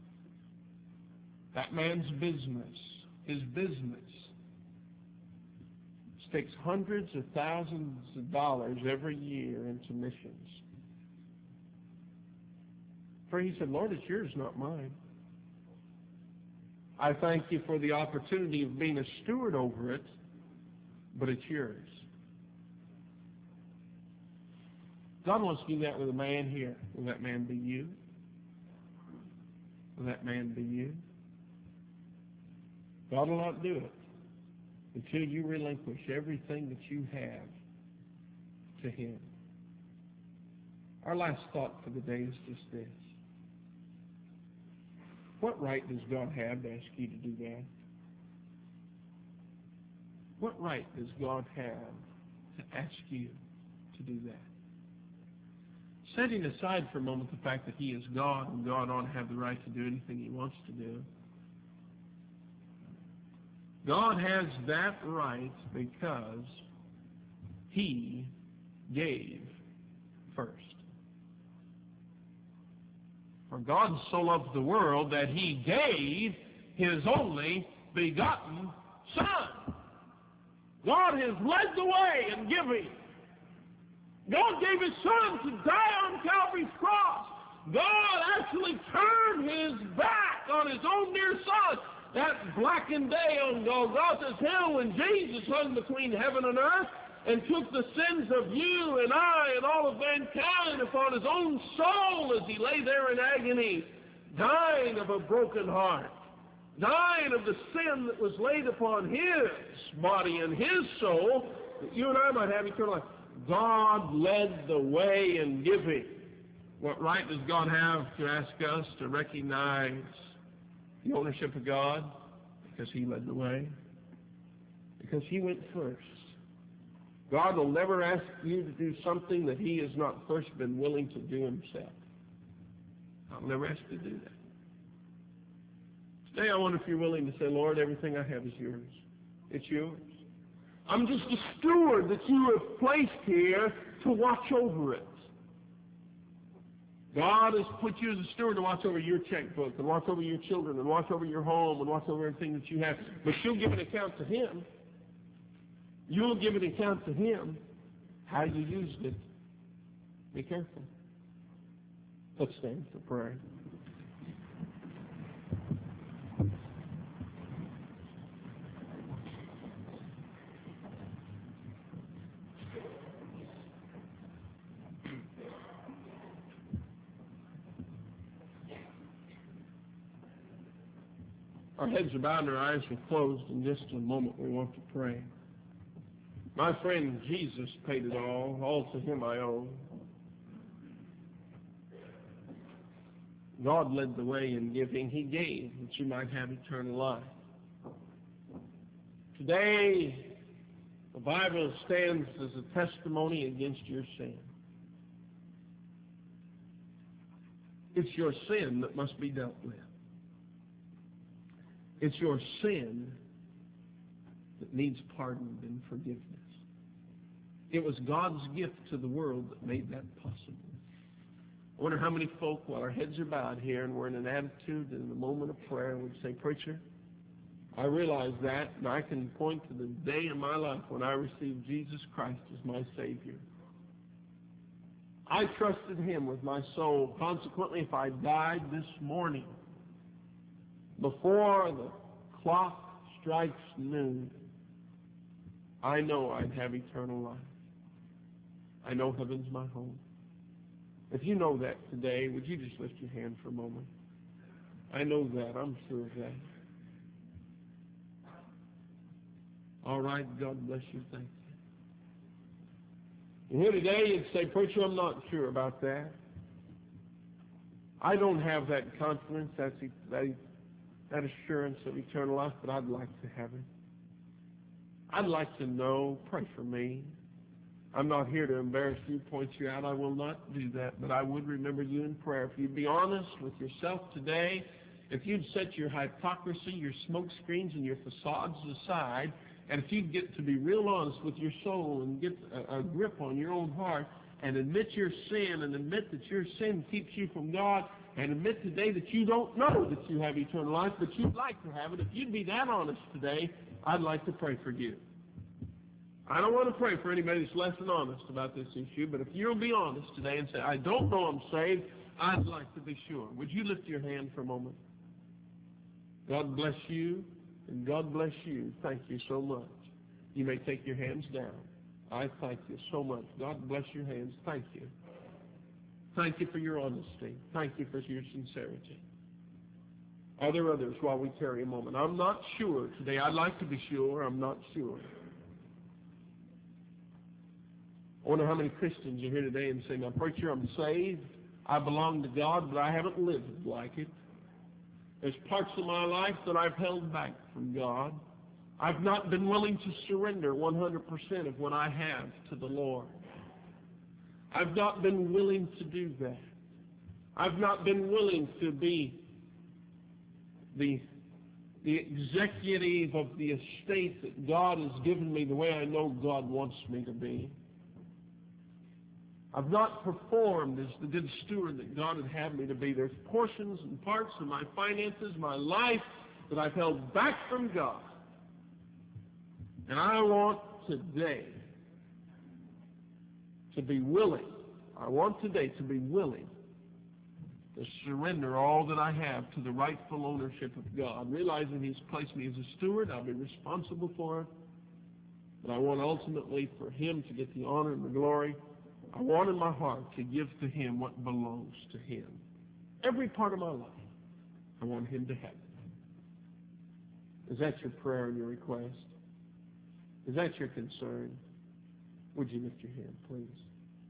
that man's business, his business, takes hundreds of thousands of dollars every year into missions. For he said, Lord, it's yours, not mine. I thank you for the opportunity of being a steward over it, but it's yours. God wants to do that with a man here. Will that man be you? Will that man be you? God will not do it until you relinquish everything that you have to him. Our last thought for the day is just this. What right does God have to ask you to do that? What right does God have to ask you to do that? Setting aside for a moment the fact that he is God and God ought to have the right to do anything he wants to do, God has that right because he gave first. For God so loved the world that he gave his only begotten Son. God has led the way in giving. God gave his Son to die on Calvary's cross. God actually turned his back on his own dear Son that blackened day on Golgotha's hill when Jesus hung between heaven and earth and took the sins of you and I and all of mankind upon his own soul as he lay there in agony, dying of a broken heart, dying of the sin that was laid upon his body and his soul, that you and I might have eternal life. God led the way in giving. What right does God have to ask us to recognize the ownership of God? Because he led the way. Because he went first. God will never ask you to do something that he has not first been willing to do himself. I'll never ask you to do that. Today I wonder if you're willing to say, Lord, everything I have is yours. It's yours. I'm just a steward that you have placed here to watch over it. God has put you as a steward to watch over your checkbook and watch over your children and watch over your home and watch over everything that you have. But you'll give an account to him. You'll give an account to him how you used it. Be careful. Let's stand for prayer. Our heads are bowed and our eyes are closed. In just a moment we want to pray. My friend Jesus paid it all to him I owe. God led the way in giving. He gave that you might have eternal life. Today, the Bible stands as a testimony against your sin. It's your sin that must be dealt with. It's your sin that needs pardon and forgiveness. It was God's gift to the world that made that possible. I wonder how many folk, while our heads are bowed here and we're in an attitude and in the moment of prayer, would say, Preacher, I realize that, and I can point to the day in my life when I received Jesus Christ as my Savior. I trusted Him with my soul. Consequently, if I died this morning before the clock strikes noon, I know I'd have eternal life. I know heaven's my home. If you know that today, would you just lift your hand for a moment? I know that. I'm sure of that. All right. God bless you. Thank you. And here today, you'd say, Preacher, I'm not sure about that. I don't have that confidence, that assurance of eternal life, but I'd like to have it. I'd like to know. Pray for me. I'm not here to embarrass you, point you out. I will not do that, but I would remember you in prayer. If you'd be honest with yourself today, if you'd set your hypocrisy, your smoke screens, and your facades aside, and if you'd get to be real honest with your soul and get a grip on your own heart and admit your sin and admit that your sin keeps you from God and admit today that you don't know that you have eternal life, but you'd like to have it, if you'd be that honest today, I'd like to pray for you. I don't want to pray for anybody that's less than honest about this issue, but if you'll be honest today and say, I don't know I'm saved, I'd like to be sure. Would you lift your hand for a moment? God bless you, and God bless you. Thank you so much. You may take your hands down. I thank you so much. God bless your hands. Thank you. Thank you for your honesty. Thank you for your sincerity. Are there others while we tarry a moment? I'm not sure today. I'd like to be sure. I'm not sure. I wonder how many Christians are here today and say, now, Preacher, I'm saved. I belong to God, but I haven't lived like it. There's parts of my life that I've held back from God. I've not been willing to surrender 100% of what I have to the Lord. I've not been willing to do that. I've not been willing to be the executive of the estate that God has given me the way I know God wants me to be. I've not performed as the good steward that God would have me to be. There's portions and parts of my finances, my life, that I've held back from God. And I want today to be willing. I want today to be willing to surrender all that I have to the rightful ownership of God. Realizing He's placed me as a steward, I'll be responsible for it. But I want ultimately for Him to get the honor and the glory. I want in my heart to give to Him what belongs to Him. Every part of my life, I want Him to have it. Is that your prayer and your request? Is that your concern? Would you lift your hand, please?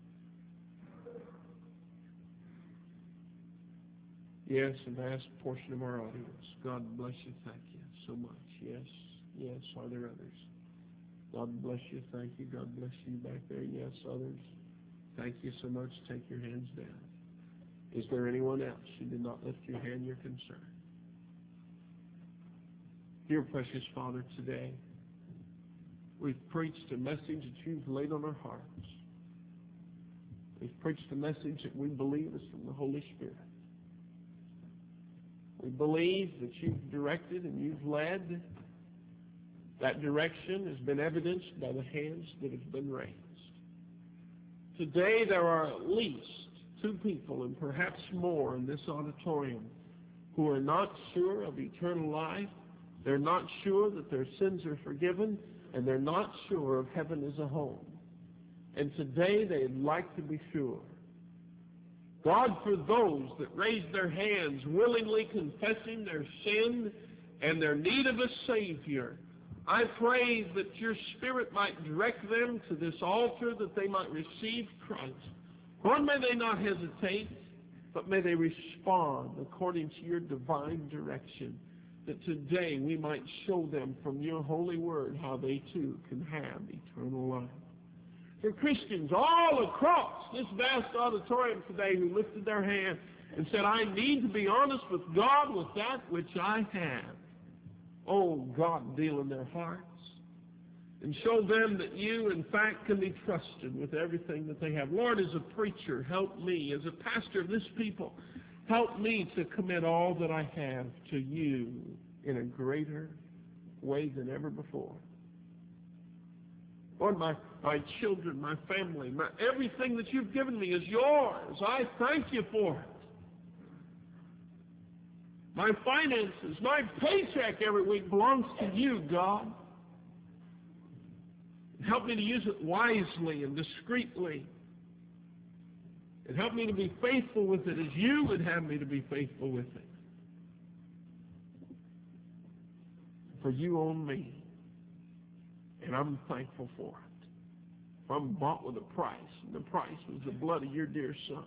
Yes, a vast portion of our audience. God bless you. Thank you so much. Yes, yes. Are there others? God bless you. Thank you. God bless you back there. Yes, others. Thank you so much. Take your hands down. Is there anyone else who did not lift your hand, your concern? Dear precious Father, today we've preached a message that you've laid on our hearts. We've preached a message that we believe is from the Holy Spirit. We believe that you've directed and you've led. That direction has been evidenced by the hands that have been raised. Today there are at least 2 people and perhaps more in this auditorium who are not sure of eternal life. They're not sure that their sins are forgiven, and they're not sure of heaven as a home. And today they'd like to be sure. God, for those that raise their hands willingly confessing their sin and their need of a Savior, I pray that your Spirit might direct them to this altar that they might receive Christ. Lord, may they not hesitate, but may they respond according to your divine direction, that today we might show them from your holy word how they too can have eternal life. For Christians all across this vast auditorium today who lifted their hand and said, I need to be honest with God with that which I have. Oh, God, deal in their hearts. and show them that you, in fact, can be trusted with everything that they have. Lord, as a preacher, help me. As a pastor of this people, help me to commit all that I have to you in a greater way than ever before. Lord, my children, my family, everything that you've given me is yours. I thank you for it. My finances, my paycheck every week belongs to you, God. Help me to use it wisely and discreetly. And help me to be faithful with it as you would have me to be faithful with it. For you own me. And I'm thankful for it. For I'm bought with a price. And the price was the blood of your dear Son.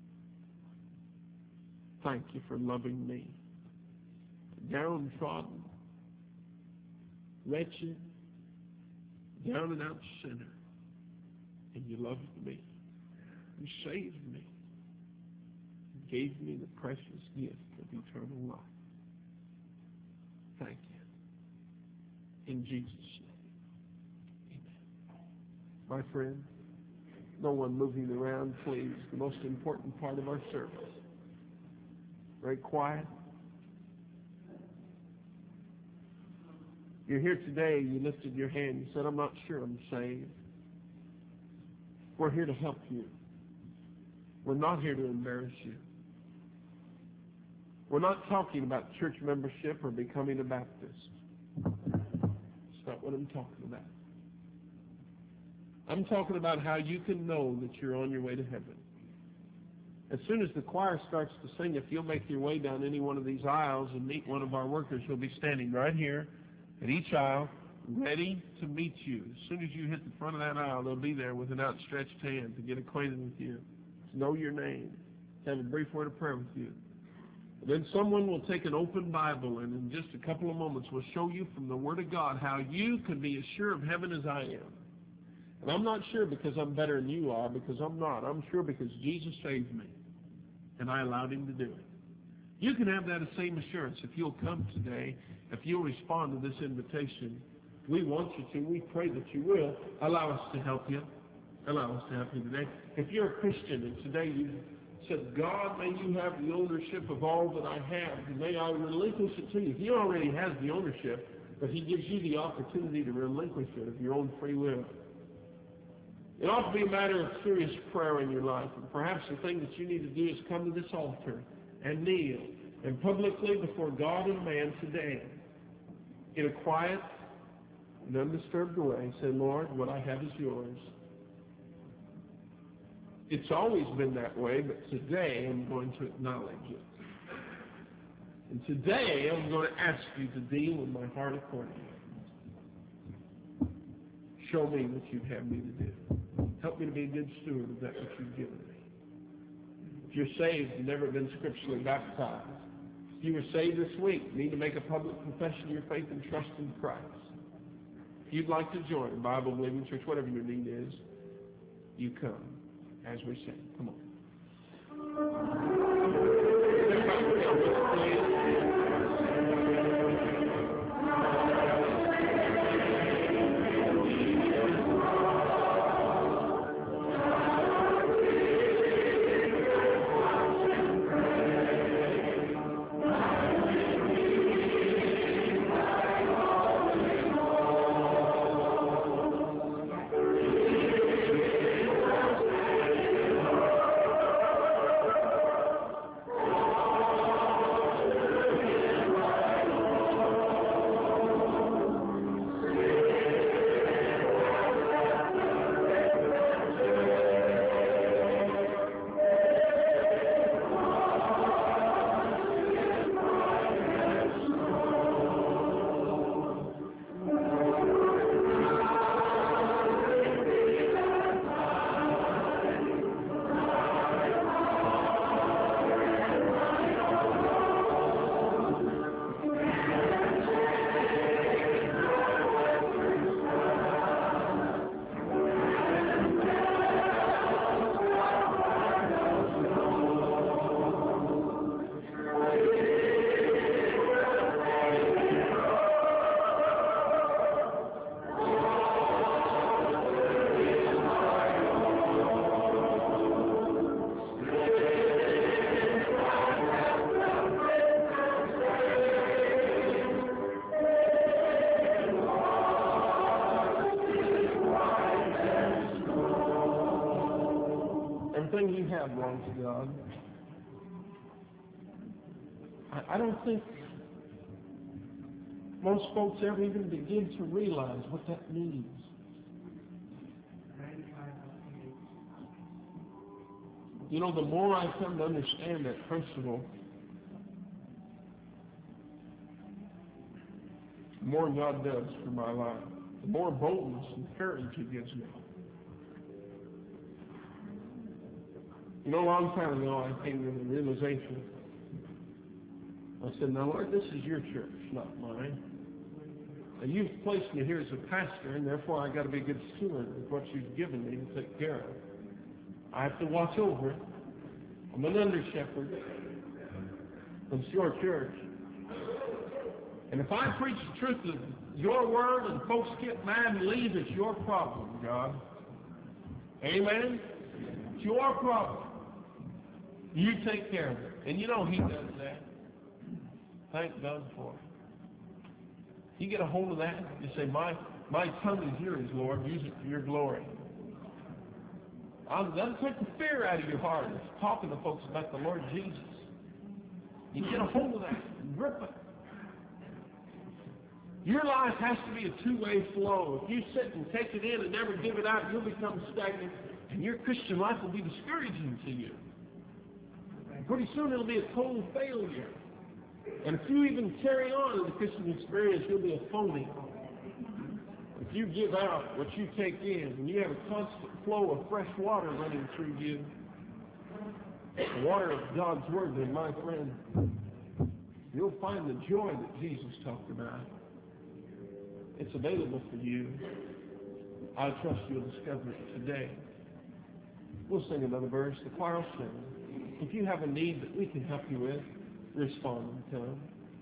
Thank you for loving me. Downtrodden, wretched, down and out sinner. And you loved me. You saved me. You gave me the precious gift of eternal life. Thank you. In Jesus' name. Amen. My friend, no one moving around, please. The most important part of our service. Very quiet. You're here today, you lifted your hand, you said, I'm not sure I'm saved. We're here to help you. We're not here to embarrass you. We're not talking about church membership or becoming a Baptist. That's not what I'm talking about. I'm talking about how you can know that you're on your way to heaven. As soon as the choir starts to sing, if you'll make your way down any one of these aisles and meet one of our workers, who'll be standing right here at each aisle, ready to meet you. As soon as you hit the front of that aisle, they'll be there with an outstretched hand to get acquainted with you, to know your name, to have a brief word of prayer with you. And then someone will take an open Bible and in just a couple of moments will show you from the Word of God how you can be as sure of heaven as I am. And I'm not sure because I'm better than you are, because I'm not. I'm sure because Jesus saved me, and I allowed him to do it. You can have that same assurance if you'll come today, if you'll respond to this invitation. We want you to. We pray that you will. Allow us to help you. Allow us to help you today. If you're a Christian and today you said, God, may you have the ownership of all that I have, and may I relinquish it to you. He already has the ownership, but he gives you the opportunity to relinquish it of your own free will. It ought to be a matter of serious prayer in your life. And perhaps the thing that you need to do is come to this altar and kneel and publicly before God and man today in a quiet and undisturbed way say, Lord, what I have is yours. It's always been that way, but today I'm going to acknowledge it. And today I'm going to ask you to deal with my heart accordingly. Show me what you'd have me to do. Help me to be a good steward of that which you've given me. If you're saved and never been scripturally baptized, if you were saved this week, need to make a public confession of your faith and trust in Christ. If you'd like to join a Bible-believing church, whatever your need is, you come as we sing. Come on. I don't think most folks ever even begin to realize what that means. You know, the more I come to understand that principle, the more God does for my life, the more boldness and courage He gives me. You know, a long time ago, I came to the realization. I said, "Now, Lord, this is your church, not mine. And you've placed me here as a pastor, and therefore I've got to be a good steward of what you've given me to take care of. I have to watch over it. I'm an under-shepherd. It's your church. And if I preach the truth of your word and folks get mad and leave, it's your problem, God. Amen? It's your problem. You take care of it." And you know He does that. Thank God for it. You get a hold of that, you say, my tongue is yours, Lord. Use it for your glory. That'll take the fear out of your heart. It's talking to folks about the Lord Jesus. You get a hold of that and grip it. Your life has to be a two-way flow. If you sit and take it in and never give it out, you'll become stagnant, and your Christian life will be discouraging to you. And pretty soon it'll be a total failure. And if you even carry on in the Christian experience, you'll be a phony. If you give out what you take in, and you have a constant flow of fresh water running through you, the water of God's Word, then, my friend, you'll find the joy that Jesus talked about. It's available for you. I trust you'll discover it today. We'll sing another verse. The choir will sing. If you have a need that we can help you with, respond to them.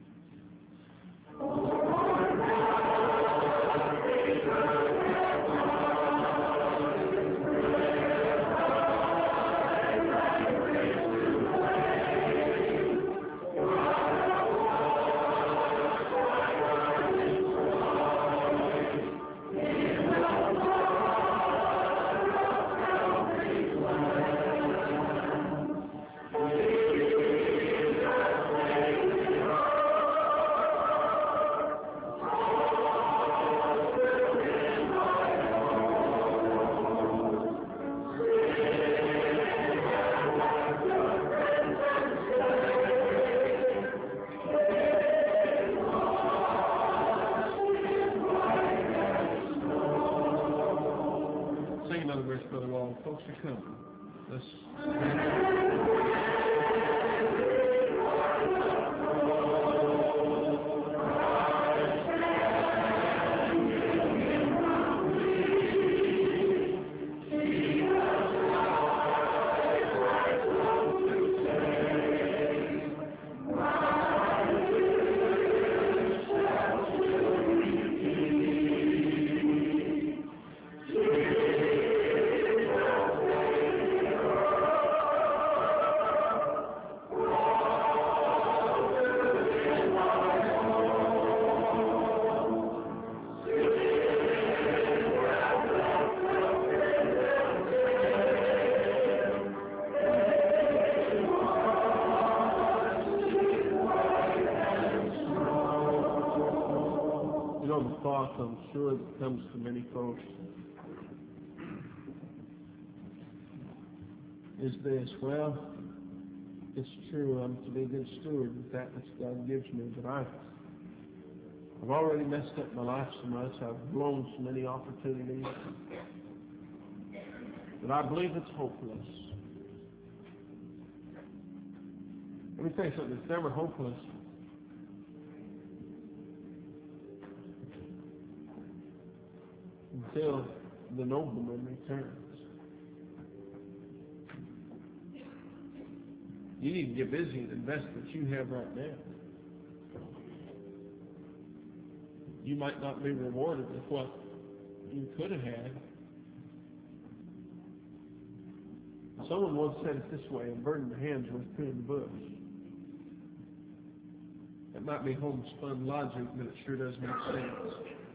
Folks are coming. Let's thought, I'm sure, that comes to many folks is this: well, it's true, I'm to be a good steward with that which God gives me, but I've already messed up my life so much, I've blown so many opportunities, that I believe it's hopeless. Let me tell you something, it's never hopeless until the nobleman returns. You need to get busy and invest what you have right now. You might not be rewarded with what you could have had. Someone once said it this way: a bird in the hand's worth two in the bush. It might be homespun logic, but it sure does make sense.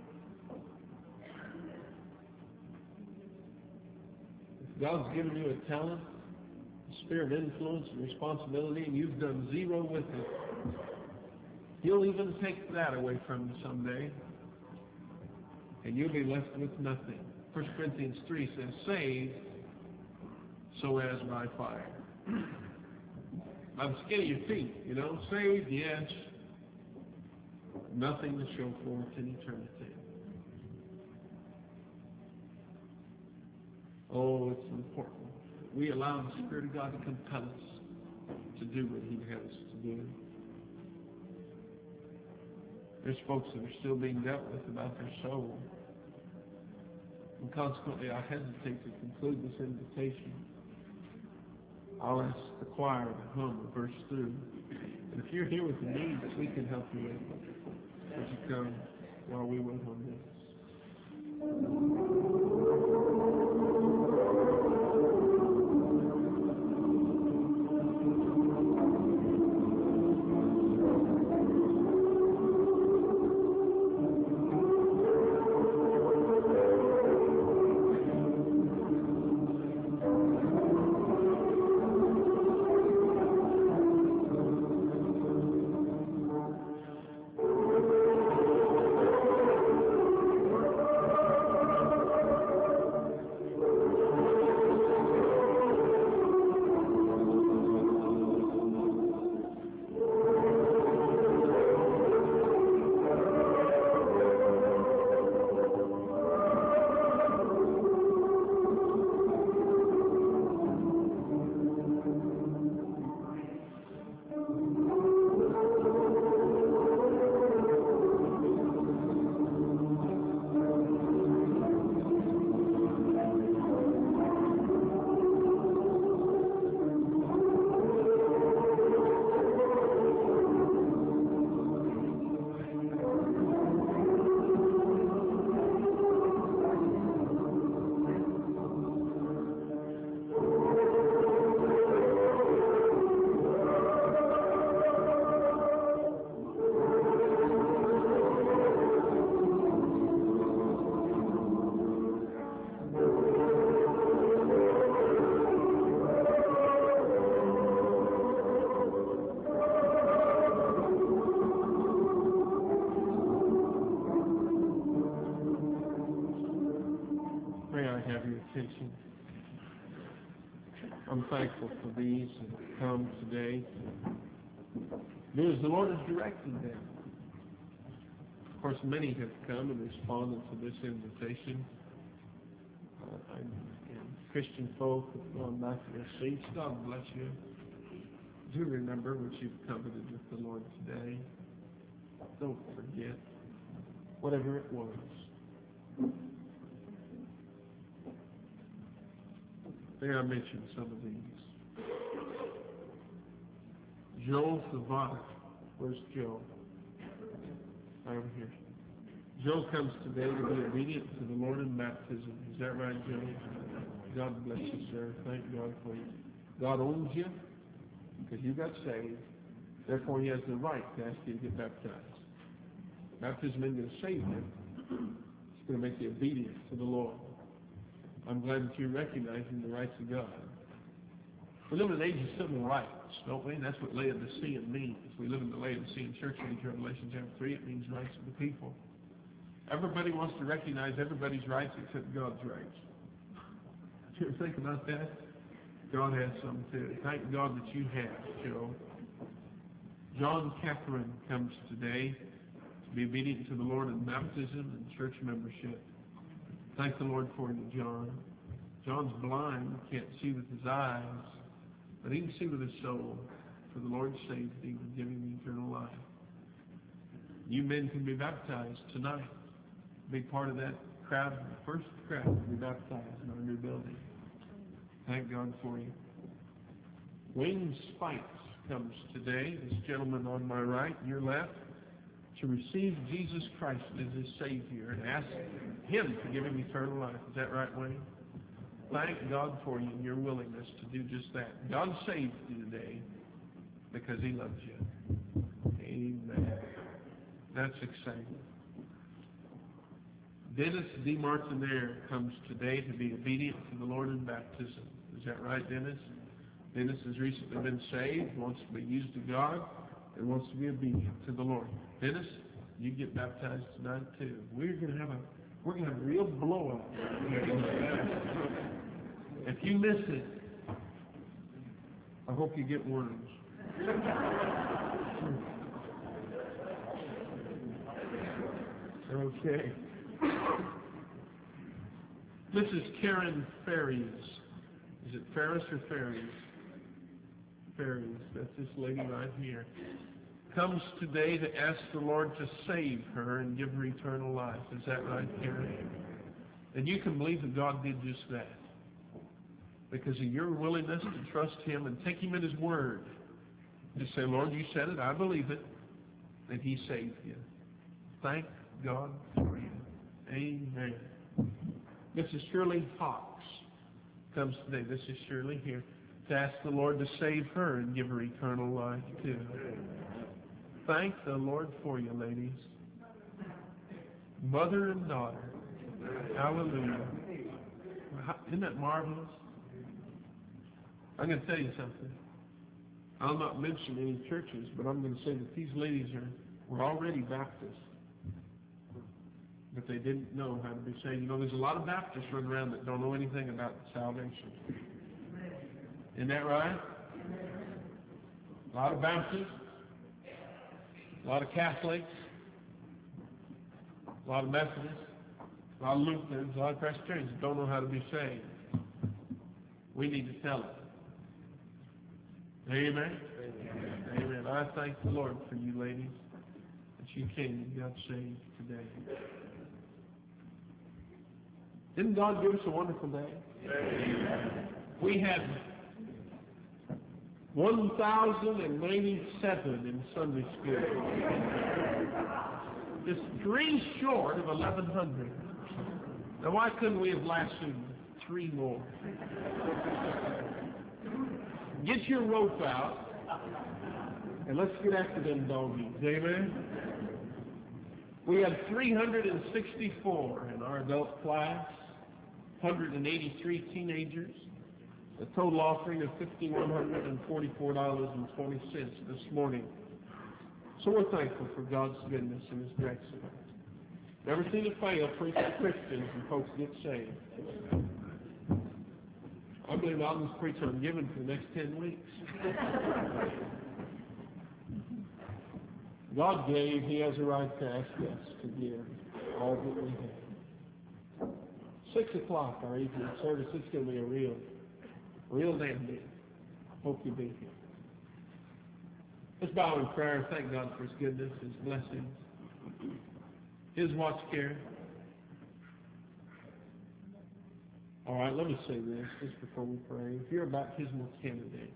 If God's given you a talent, a spirit of influence and responsibility, and you've done zero with it, He'll even take that away from you someday, and you'll be left with nothing. 1 Corinthians 3 says, saved so as by fire. By the skin of your feet, saved, yes. Nothing to show for it in eternity. Oh, it's important. We allow the Spirit of God to compel us to do what He has us to do. There's folks that are still being dealt with about their soul. And consequently, I hesitate to conclude this invitation. I'll ask the choir to hum a verse through. And if you're here with a need that we can help you with, would you come while we wait on this? I'm thankful for these that come today. Because the Lord has directed them. Of course, many have come and responded to this invitation. And Christian folk have gone back to their seats. God bless you. Do remember what you've coveted with the Lord today. Don't forget whatever it was. May I mention some of these? Joel Savant. Where's Joe? Over here. Joe comes today to be obedient to the Lord in baptism. Is that right, Joe? God bless you, sir. Thank God for you. God owns you because you got saved. Therefore, He has the right to ask you to get baptized. Baptism isn't going to save you. It's going to make you obedient to the Lord. I'm glad that you're recognizing the rights of God. We live in an age of civil rights, don't we? That's what Laodicean means. We live in the Laodicean church age, Revelation chapter 3. It means rights of the people. Everybody wants to recognize everybody's rights except God's rights. Did you ever think about that? God has some too. Thank God that you have, Joe. John Catherine comes today to be obedient to the Lord in baptism and church membership. Thank the Lord for you, John. John's blind, can't see with his eyes, but he can see with his soul. For the Lord saved him and giving him eternal life. You men can be baptized tonight. Be part of that crowd, the first crowd to be baptized in our new building. Thank God for you. Wayne Spikes comes today, this gentleman on my right and your left, to receive Jesus Christ as his Savior and ask Him to give him eternal life. Is that right, Wayne? Thank God for you and your willingness to do just that. God saved you today because He loves you. Amen. That's exciting. Dennis D. Martinaire comes today to be obedient to the Lord in baptism. Is that right, Dennis? Dennis has recently been saved, wants to be used of God. and wants to be obedient to the Lord. Dennis, you get baptized tonight too. We're gonna have a real blowout. If you miss it, I hope you get worms. Okay. Mrs. Karen Ferries. Is it Ferris or Ferries? Ferries. That's this lady right here. Comes today to ask the Lord to save her and give her eternal life. Is that right, Karen? And you can believe that God did just that. Because of your willingness to trust Him and take Him at His word. Just say, Lord, you said it, I believe it, and He saved you. Thank God for you. Amen. Mrs. Shirley Hawks comes today. This is Shirley here to ask the Lord to save her and give her eternal life too. Thank the Lord for you, ladies. Mother and daughter. Hallelujah. Isn't that marvelous? I'm going to tell you something. I'll not mention any churches, but I'm going to say that these ladies were already Baptists, but they didn't know how to be saved. You know, there's a lot of Baptists running around that don't know anything about salvation. Isn't that right? A lot of Baptists, a lot of Catholics, a lot of Methodists, a lot of Lutherans, a lot of Presbyterians that don't know how to be saved. We need to tell them. Amen? Amen. I thank the Lord for you ladies that you came and got saved today. Didn't God give us a wonderful day? Amen. We had 1,097 in Sunday school. Just 3 short of 1,100. Now why couldn't we have lassoed 3 more? Get your rope out, and let's get after them doggies. Amen? We had 364 in our adult class, 183 teenagers, a total offering of $5,144.20 this morning. So we're thankful for God's goodness and His grace. Never seen it fail preaching Christians and folks get saved. I believe I'll just preach on giving for the next 10 weeks. God gave, He has a right to ask us to give all that we have. 6 o'clock, our evening service. It's going to be a real damn deal. Hope you'll be here. Let's bow in prayer and thank God for His goodness, His blessings, His watch care. All right, let me say this just before we pray. If you're a baptismal candidate,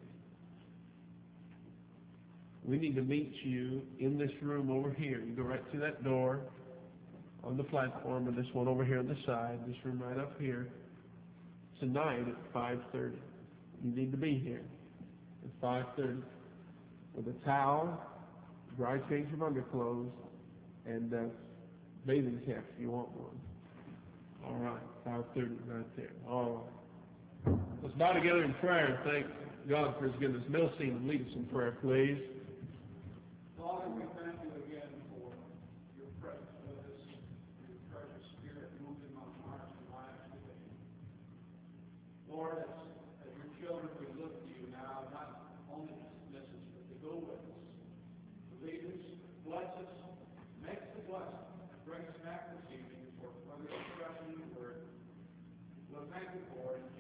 we need to meet you in this room over here. You go right through that door on the platform, and this one over here on the side, this room right up here, tonight at 5:30. You need to be here at 5:30 with a towel, dry change of underclothes, and bathing cap if you want one. All right, 5:30 right there. All right. Let's bow together in prayer and thank God for His goodness. Millicene, lead us in prayer, please. Father, we thank you again for your presence with us, your precious Spirit moving on hearts and lives today. Lord, as your children, we look to you now, not only to dismiss us, but to go with us, to lead us, bless us, make us a blessing, and bring us back this evening for further expression of your word. We'll thank you for it.